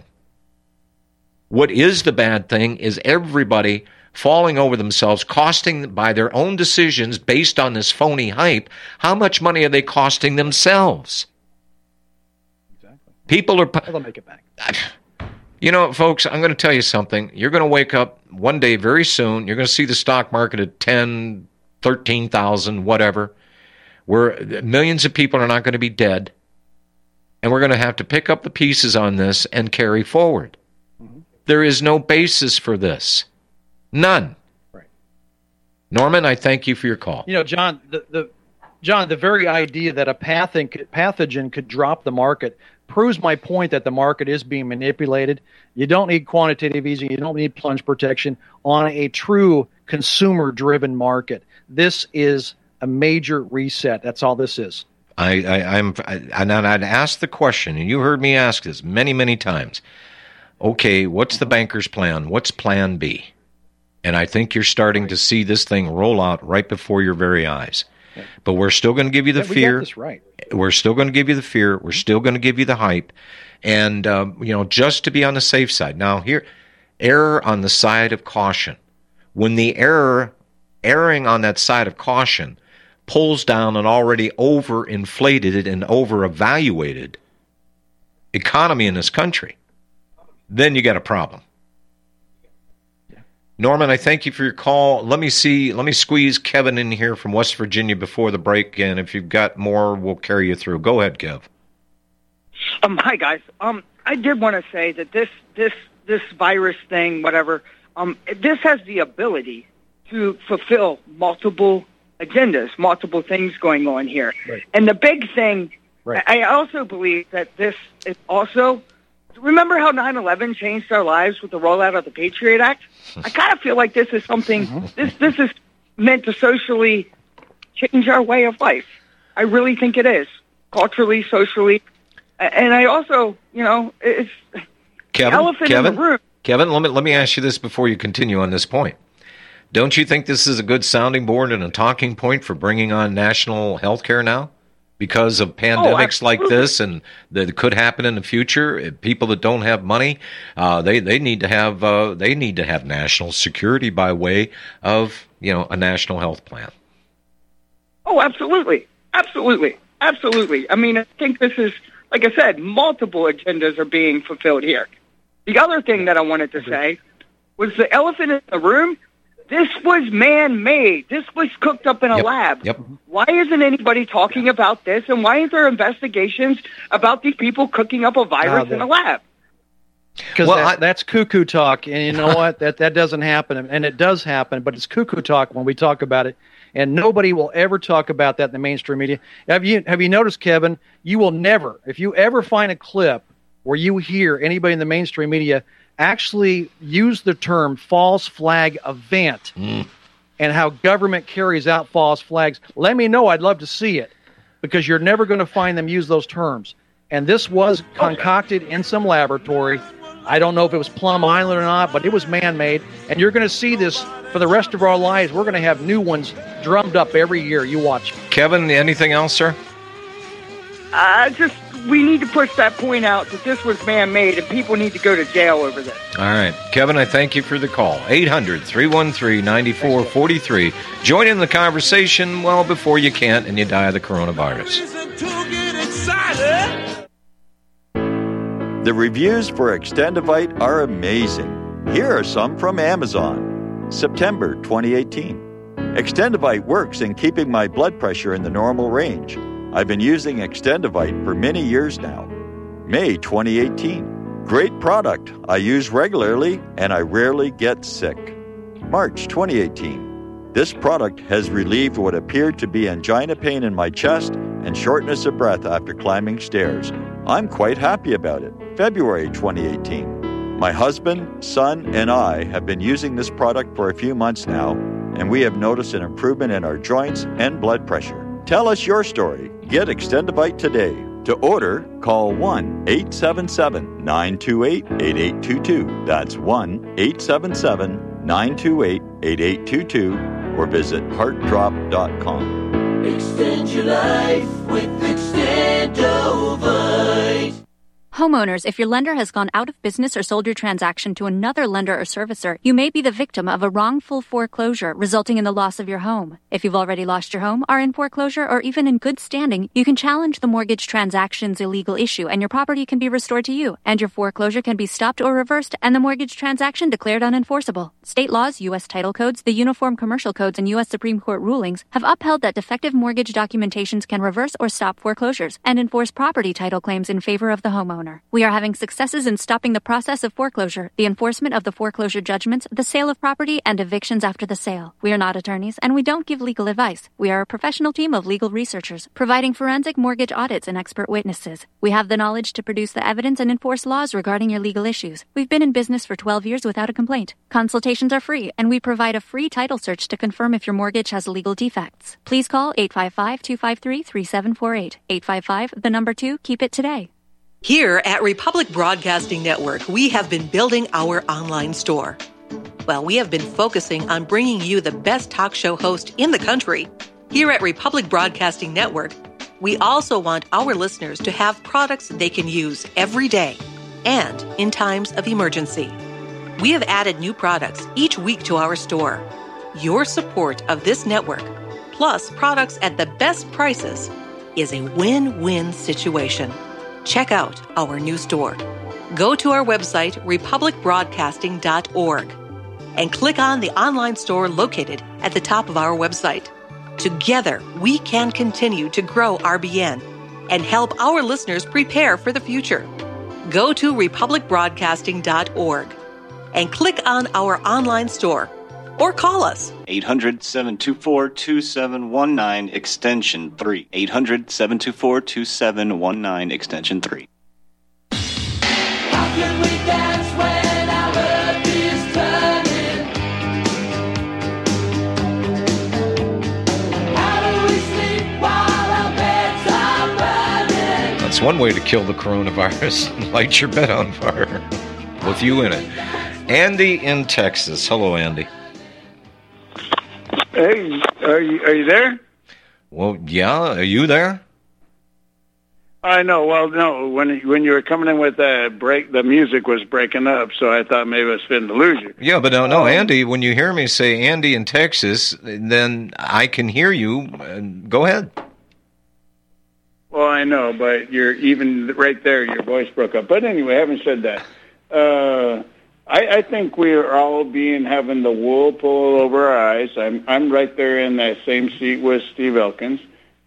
What is the bad thing is everybody falling over themselves, costing by their own decisions based on this phony hype. How much money are they costing themselves? Exactly. People are... They'll make it back. You know, folks, I'm going to tell you something. You're going to wake up one day very soon. You're going to see the stock market at ten, thirteen thousand, whatever, where millions of people are not going to be dead. And we're going to have to pick up the pieces on this and carry forward. Mm-hmm. There is no basis for this. None. Right. Norman, I thank you for your call. You know, John, the, the John, the very idea that a pathogen, pathogen could drop the market proves my point that the market is being manipulated. You don't need quantitative easing. You don't need plunge protection on a true consumer-driven market. This is a major reset. That's all this is. I, I, I'm, I, and I'd ask the question, and you heard me ask this many, many times. Okay, what's the banker's plan? What's plan B? And I think you're starting right. to see this thing roll out right before your very eyes. Yeah. But we're still going to give you the yeah, we fear. got this right. We're still going to give you the fear. We're still going to give you the hype. And, um, you know, just to be on the safe side. Now, here, error on the side of caution. When the error, erring on that side of caution pulls down an already overinflated and over-evaluated economy in this country, then you got a problem. Norman, I thank you for your call. Let me see, let me squeeze Kevin in here from West Virginia before the break, and if you've got more, we'll carry you through. Go ahead, Kev. Um, hi, guys. Um, I did want to say that this this this virus thing, whatever, um, this has the ability to fulfill multiple agendas, multiple things going on here. Right. And the big thing, right. I also believe that this is also, remember how nine eleven changed our lives with the rollout of the Patriot Act? I kind of feel like this is something, mm-hmm. this this is meant to socially change our way of life. I really think it is, culturally, socially. And I also, you know, it's Kevin, the elephant Kevin, in the room. Kevin, let me, let me ask you this before you continue on this point. Don't you think this is a good sounding board and a talking point for bringing on national health care now? Because of pandemics oh, like this and that could happen in the future, people that don't have money, uh, they, they need to have uh, they need to have national security by way of, you know, a national health plan. Oh, absolutely. Absolutely. Absolutely. I mean, I think this is, like I said, multiple agendas are being fulfilled here. The other thing that I wanted to say was the elephant in the room. This was man-made. This was cooked up in a Yep. lab. Yep. Why isn't anybody talking about this, and why aren't there investigations about these people cooking up a virus Ah, in a lab? Because Well, that, I- that's cuckoo talk, and you know what? That that doesn't happen, and it does happen, but it's cuckoo talk when we talk about it, and nobody will ever talk about that in the mainstream media. Have you have you noticed, Kevin? You will never, if you ever find a clip where you hear anybody in the mainstream media actually use the term false flag event Mm. and how government carries out false flags, let me know. I'd love to see it, because you're never going to find them use those terms. And this was concocted in some laboratory. I don't know if it was Plum Island or not, but it was man-made. And you're going to see this for the rest of our lives. We're going to have new ones drummed up every year. You watch. Kevin, anything else, sir? Uh, just, we need to push that point out that this was man-made, and people need to go to jail over this. All right. Kevin, I thank you for the call. eight hundred, three one three, nine four four three. Join in the conversation well before you can't and you die of the coronavirus. The reviews for Extendivite are amazing. Here are some from Amazon. September twenty eighteen. Extendivite works in keeping my blood pressure in the normal range. I've been using Extendivite for many years now. May twenty eighteen. Great product. I use regularly and I rarely get sick. March twenty eighteen. This product has relieved what appeared to be angina pain in my chest and shortness of breath after climbing stairs. I'm quite happy about it. February twenty eighteen. My husband, son, and I have been using this product for a few months now, and we have noticed an improvement in our joints and blood pressure. Tell us your story. Get Extendivite today. To order, call one eight seven seven, nine two eight, eight eight two two. That's one eight seven seven, nine two eight, eight eight two two, or visit heart drop dot com. Extend your life with Extendovite. Homeowners, if your lender has gone out of business or sold your transaction to another lender or servicer, you may be the victim of a wrongful foreclosure resulting in the loss of your home. If you've already lost your home, are in foreclosure, or even in good standing, you can challenge the mortgage transaction's illegal issue and your property can be restored to you, and your foreclosure can be stopped or reversed and the mortgage transaction declared unenforceable. State laws, U S title codes, the Uniform Commercial Codes, and U S Supreme Court rulings have upheld that defective mortgage documentations can reverse or stop foreclosures and enforce property title claims in favor of the homeowner. We are having successes in stopping the process of foreclosure, the enforcement of the foreclosure judgments, the sale of property, and evictions after the sale. We are not attorneys, and we don't give legal advice. We are a professional team of legal researchers, providing forensic mortgage audits and expert witnesses. We have the knowledge to produce the evidence and enforce laws regarding your legal issues. We've been in business for twelve years without a complaint. Consultations are free, and we provide a free title search to confirm if your mortgage has legal defects. Please call eight five five, two five three, three seven four eight. eight five five, the number two, keep it today. Here at Republic Broadcasting Network, we have been building our online store. Well, we have been focusing on bringing you the best talk show host in the country. Here at Republic Broadcasting Network, we also want our listeners to have products they can use every day and in times of emergency. We have added new products each week to our store. Your support of this network, plus products at the best prices, is a win-win situation. Check out our new store. Go to our website, republic broadcasting dot org, and click on the online store located at the top of our website. Together, we can continue to grow R B N and help our listeners prepare for the future. Go to republic broadcasting dot org and click on our online store or call us. eight hundred, seven two four, two seven one nine, extension three. eight hundred, seven two four, two seven one nine, extension three. How can we dance when our earth is turning? How do we sleep while our beds are burning? That's one way to kill the coronavirus. Light your bed on fire with you in it. Andy in Texas. Hello, Andy. Hey, are you, are you there? Well, yeah. Are you there? I know. Well, no. When when you were coming in with that break, the music was breaking up, so I thought maybe I was fitting to lose you. Yeah, but no, no, Andy, when you hear me say Andy in Texas, then I can hear you. Go ahead. Well, I know, but you're even right there, your voice broke up. But anyway, having said that, uh, I, I think we are all being having the wool pulled over our eyes. I'm I'm right there in that same seat with Steve Elkins.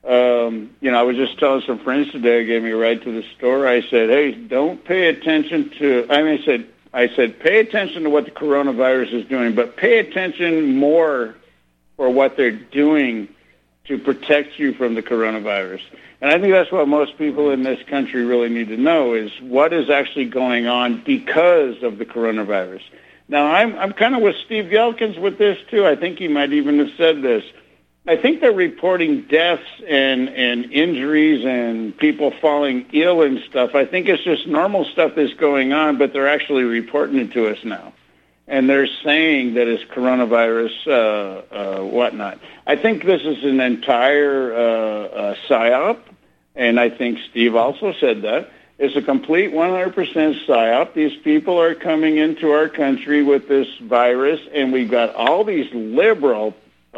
Um, you know, I was just telling some friends today, gave me a ride to the store. I said, hey, don't pay attention to, I mean, I said, I said, pay attention to what the coronavirus is doing, but pay attention more for what they're doing to protect you from the coronavirus. And I think that's what most people in this country really need to know is what is actually going on because of the coronavirus. Now, I'm I'm kind of with Steve Elkins with this, too. I think he might even have said this. I think they're reporting deaths and, and injuries and people falling ill and stuff. I think it's just normal stuff that's going on, but they're actually reporting it to us now. And they're saying that it's coronavirus, uh, uh, whatnot. I think this is an entire uh, uh, psyop, and I think Steve also said that. It's a complete one hundred percent psyop. These people are coming into our country with this virus, and we've got all these liberal,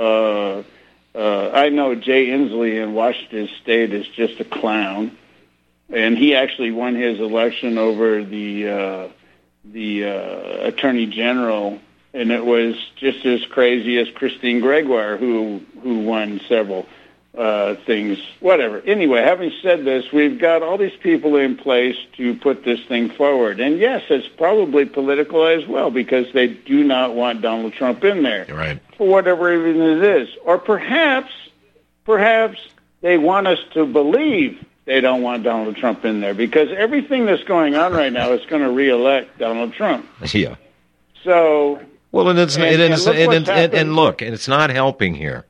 uh, uh, I know Jay Inslee in Washington State is just a clown, and he actually won his election over the uh, the uh, Attorney General, and it was just as crazy as Christine Gregoire, who who won several uh, things, whatever. Anyway, having said this, we've got all these people in place to put this thing forward. And yes, it's probably political as well because they do not want Donald Trump in there. Right. For whatever reason it is. Or perhaps, perhaps they want us to believe they don't want Donald Trump in there because everything that's going on right now is going to reelect Donald Trump. Yeah. So... Well, and it's and, and, and, it's, look and, what's and, and look, and it's not helping here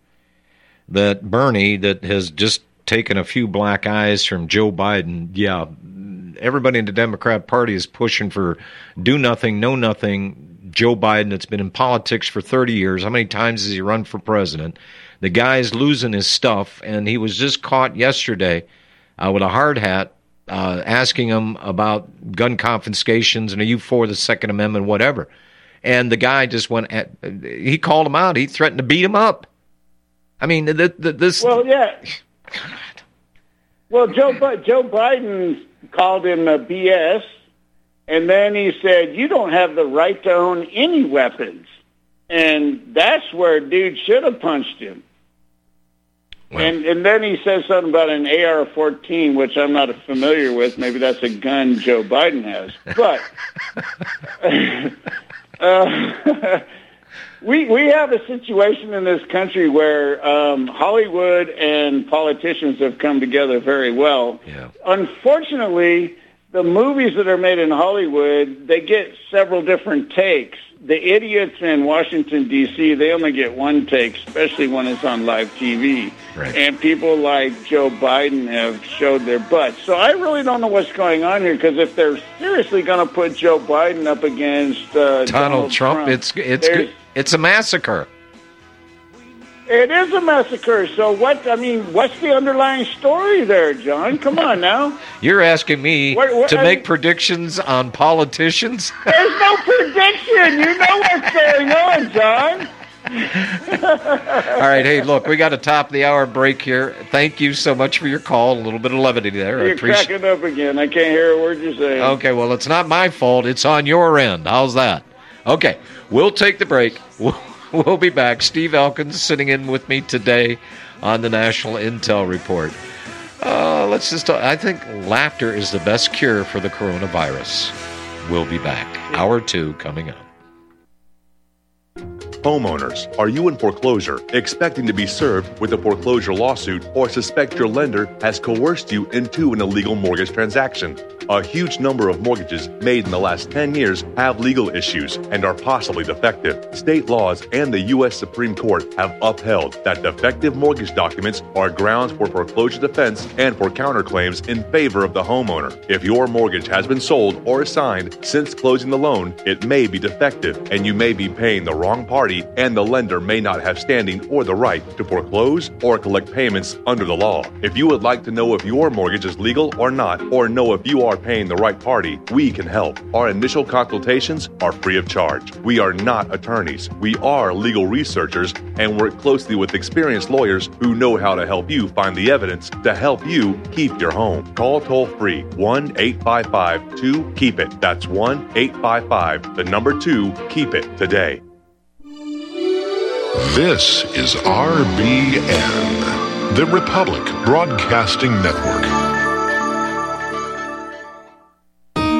that Bernie, that has just taken a few black eyes from Joe Biden. Yeah, everybody in the Democrat Party is pushing for do nothing, know nothing. Joe Biden, that's been in politics for thirty years. How many times has he run for president? The guy's losing his stuff, and he was just caught yesterday uh, with a hard hat uh, asking him about gun confiscations and are you for the Second Amendment, whatever. And the guy just went at, he called him out. He threatened to beat him up. I mean, th- th- this. Well, yeah. Well, Joe, Joe Biden called him a B S, and then he said, you don't have the right to own any weapons. And that's where dude should have punched him. Well. And and then he says something about an A R fourteen, which I'm not familiar with. Maybe that's a gun Joe Biden has. But uh, we we have a situation in this country where um, Hollywood and politicians have come together very well. Yeah. Unfortunately, the movies that are made in Hollywood, they get several different takes. The idiots in Washington, D C, they only get one take, especially when it's on live T V. Right. And people like Joe Biden have showed their butts. So I really don't know what's going on here, because if they're seriously going to put Joe Biden up against uh, Donald, Donald Trump, Trump, it's it's good. It's a massacre. It is a massacre. So what? I mean, what's the underlying story there, John? Come on now. You're asking me What- what- to I make mean- predictions on politicians? There's no prediction. You know what's going on, John. All right, hey, look, we got a top of the hour break here. Thank you so much for your call. A little bit of levity there. I You're appreciate. cracking up again. I can't hear a word you're saying. Okay, well, it's not my fault. It's on your end. How's that? Okay, we'll take the break. We'll, we'll be back. Steve Elkins sitting in with me today on the National Intel Report. Uh, let's just talk. I think laughter is the best cure for the coronavirus. We'll be back. Hour two coming up. Homeowners, are you in foreclosure, expecting to be served with a foreclosure lawsuit, or suspect your lender has coerced you into an illegal mortgage transaction? A huge number of mortgages made in the last ten years have legal issues and are possibly defective. State laws and the U S Supreme Court have upheld that defective mortgage documents are grounds for foreclosure defense and for counterclaims in favor of the homeowner. If your mortgage has been sold or assigned since closing the loan, it may be defective and you may be paying the wrong party, and the lender may not have standing or the right to foreclose or collect payments under the law. If you would like to know if your mortgage is legal or not, or know if you are are paying the right party, we can help. Our initial consultations are free of charge. We are not attorneys. We are legal researchers and work closely with experienced lawyers who know how to help you find the evidence to help you keep your home. Call toll-free one eight five five two keep it. That's one eight five five, the number two, keep it today. This is R B N, the Republic Broadcasting Network.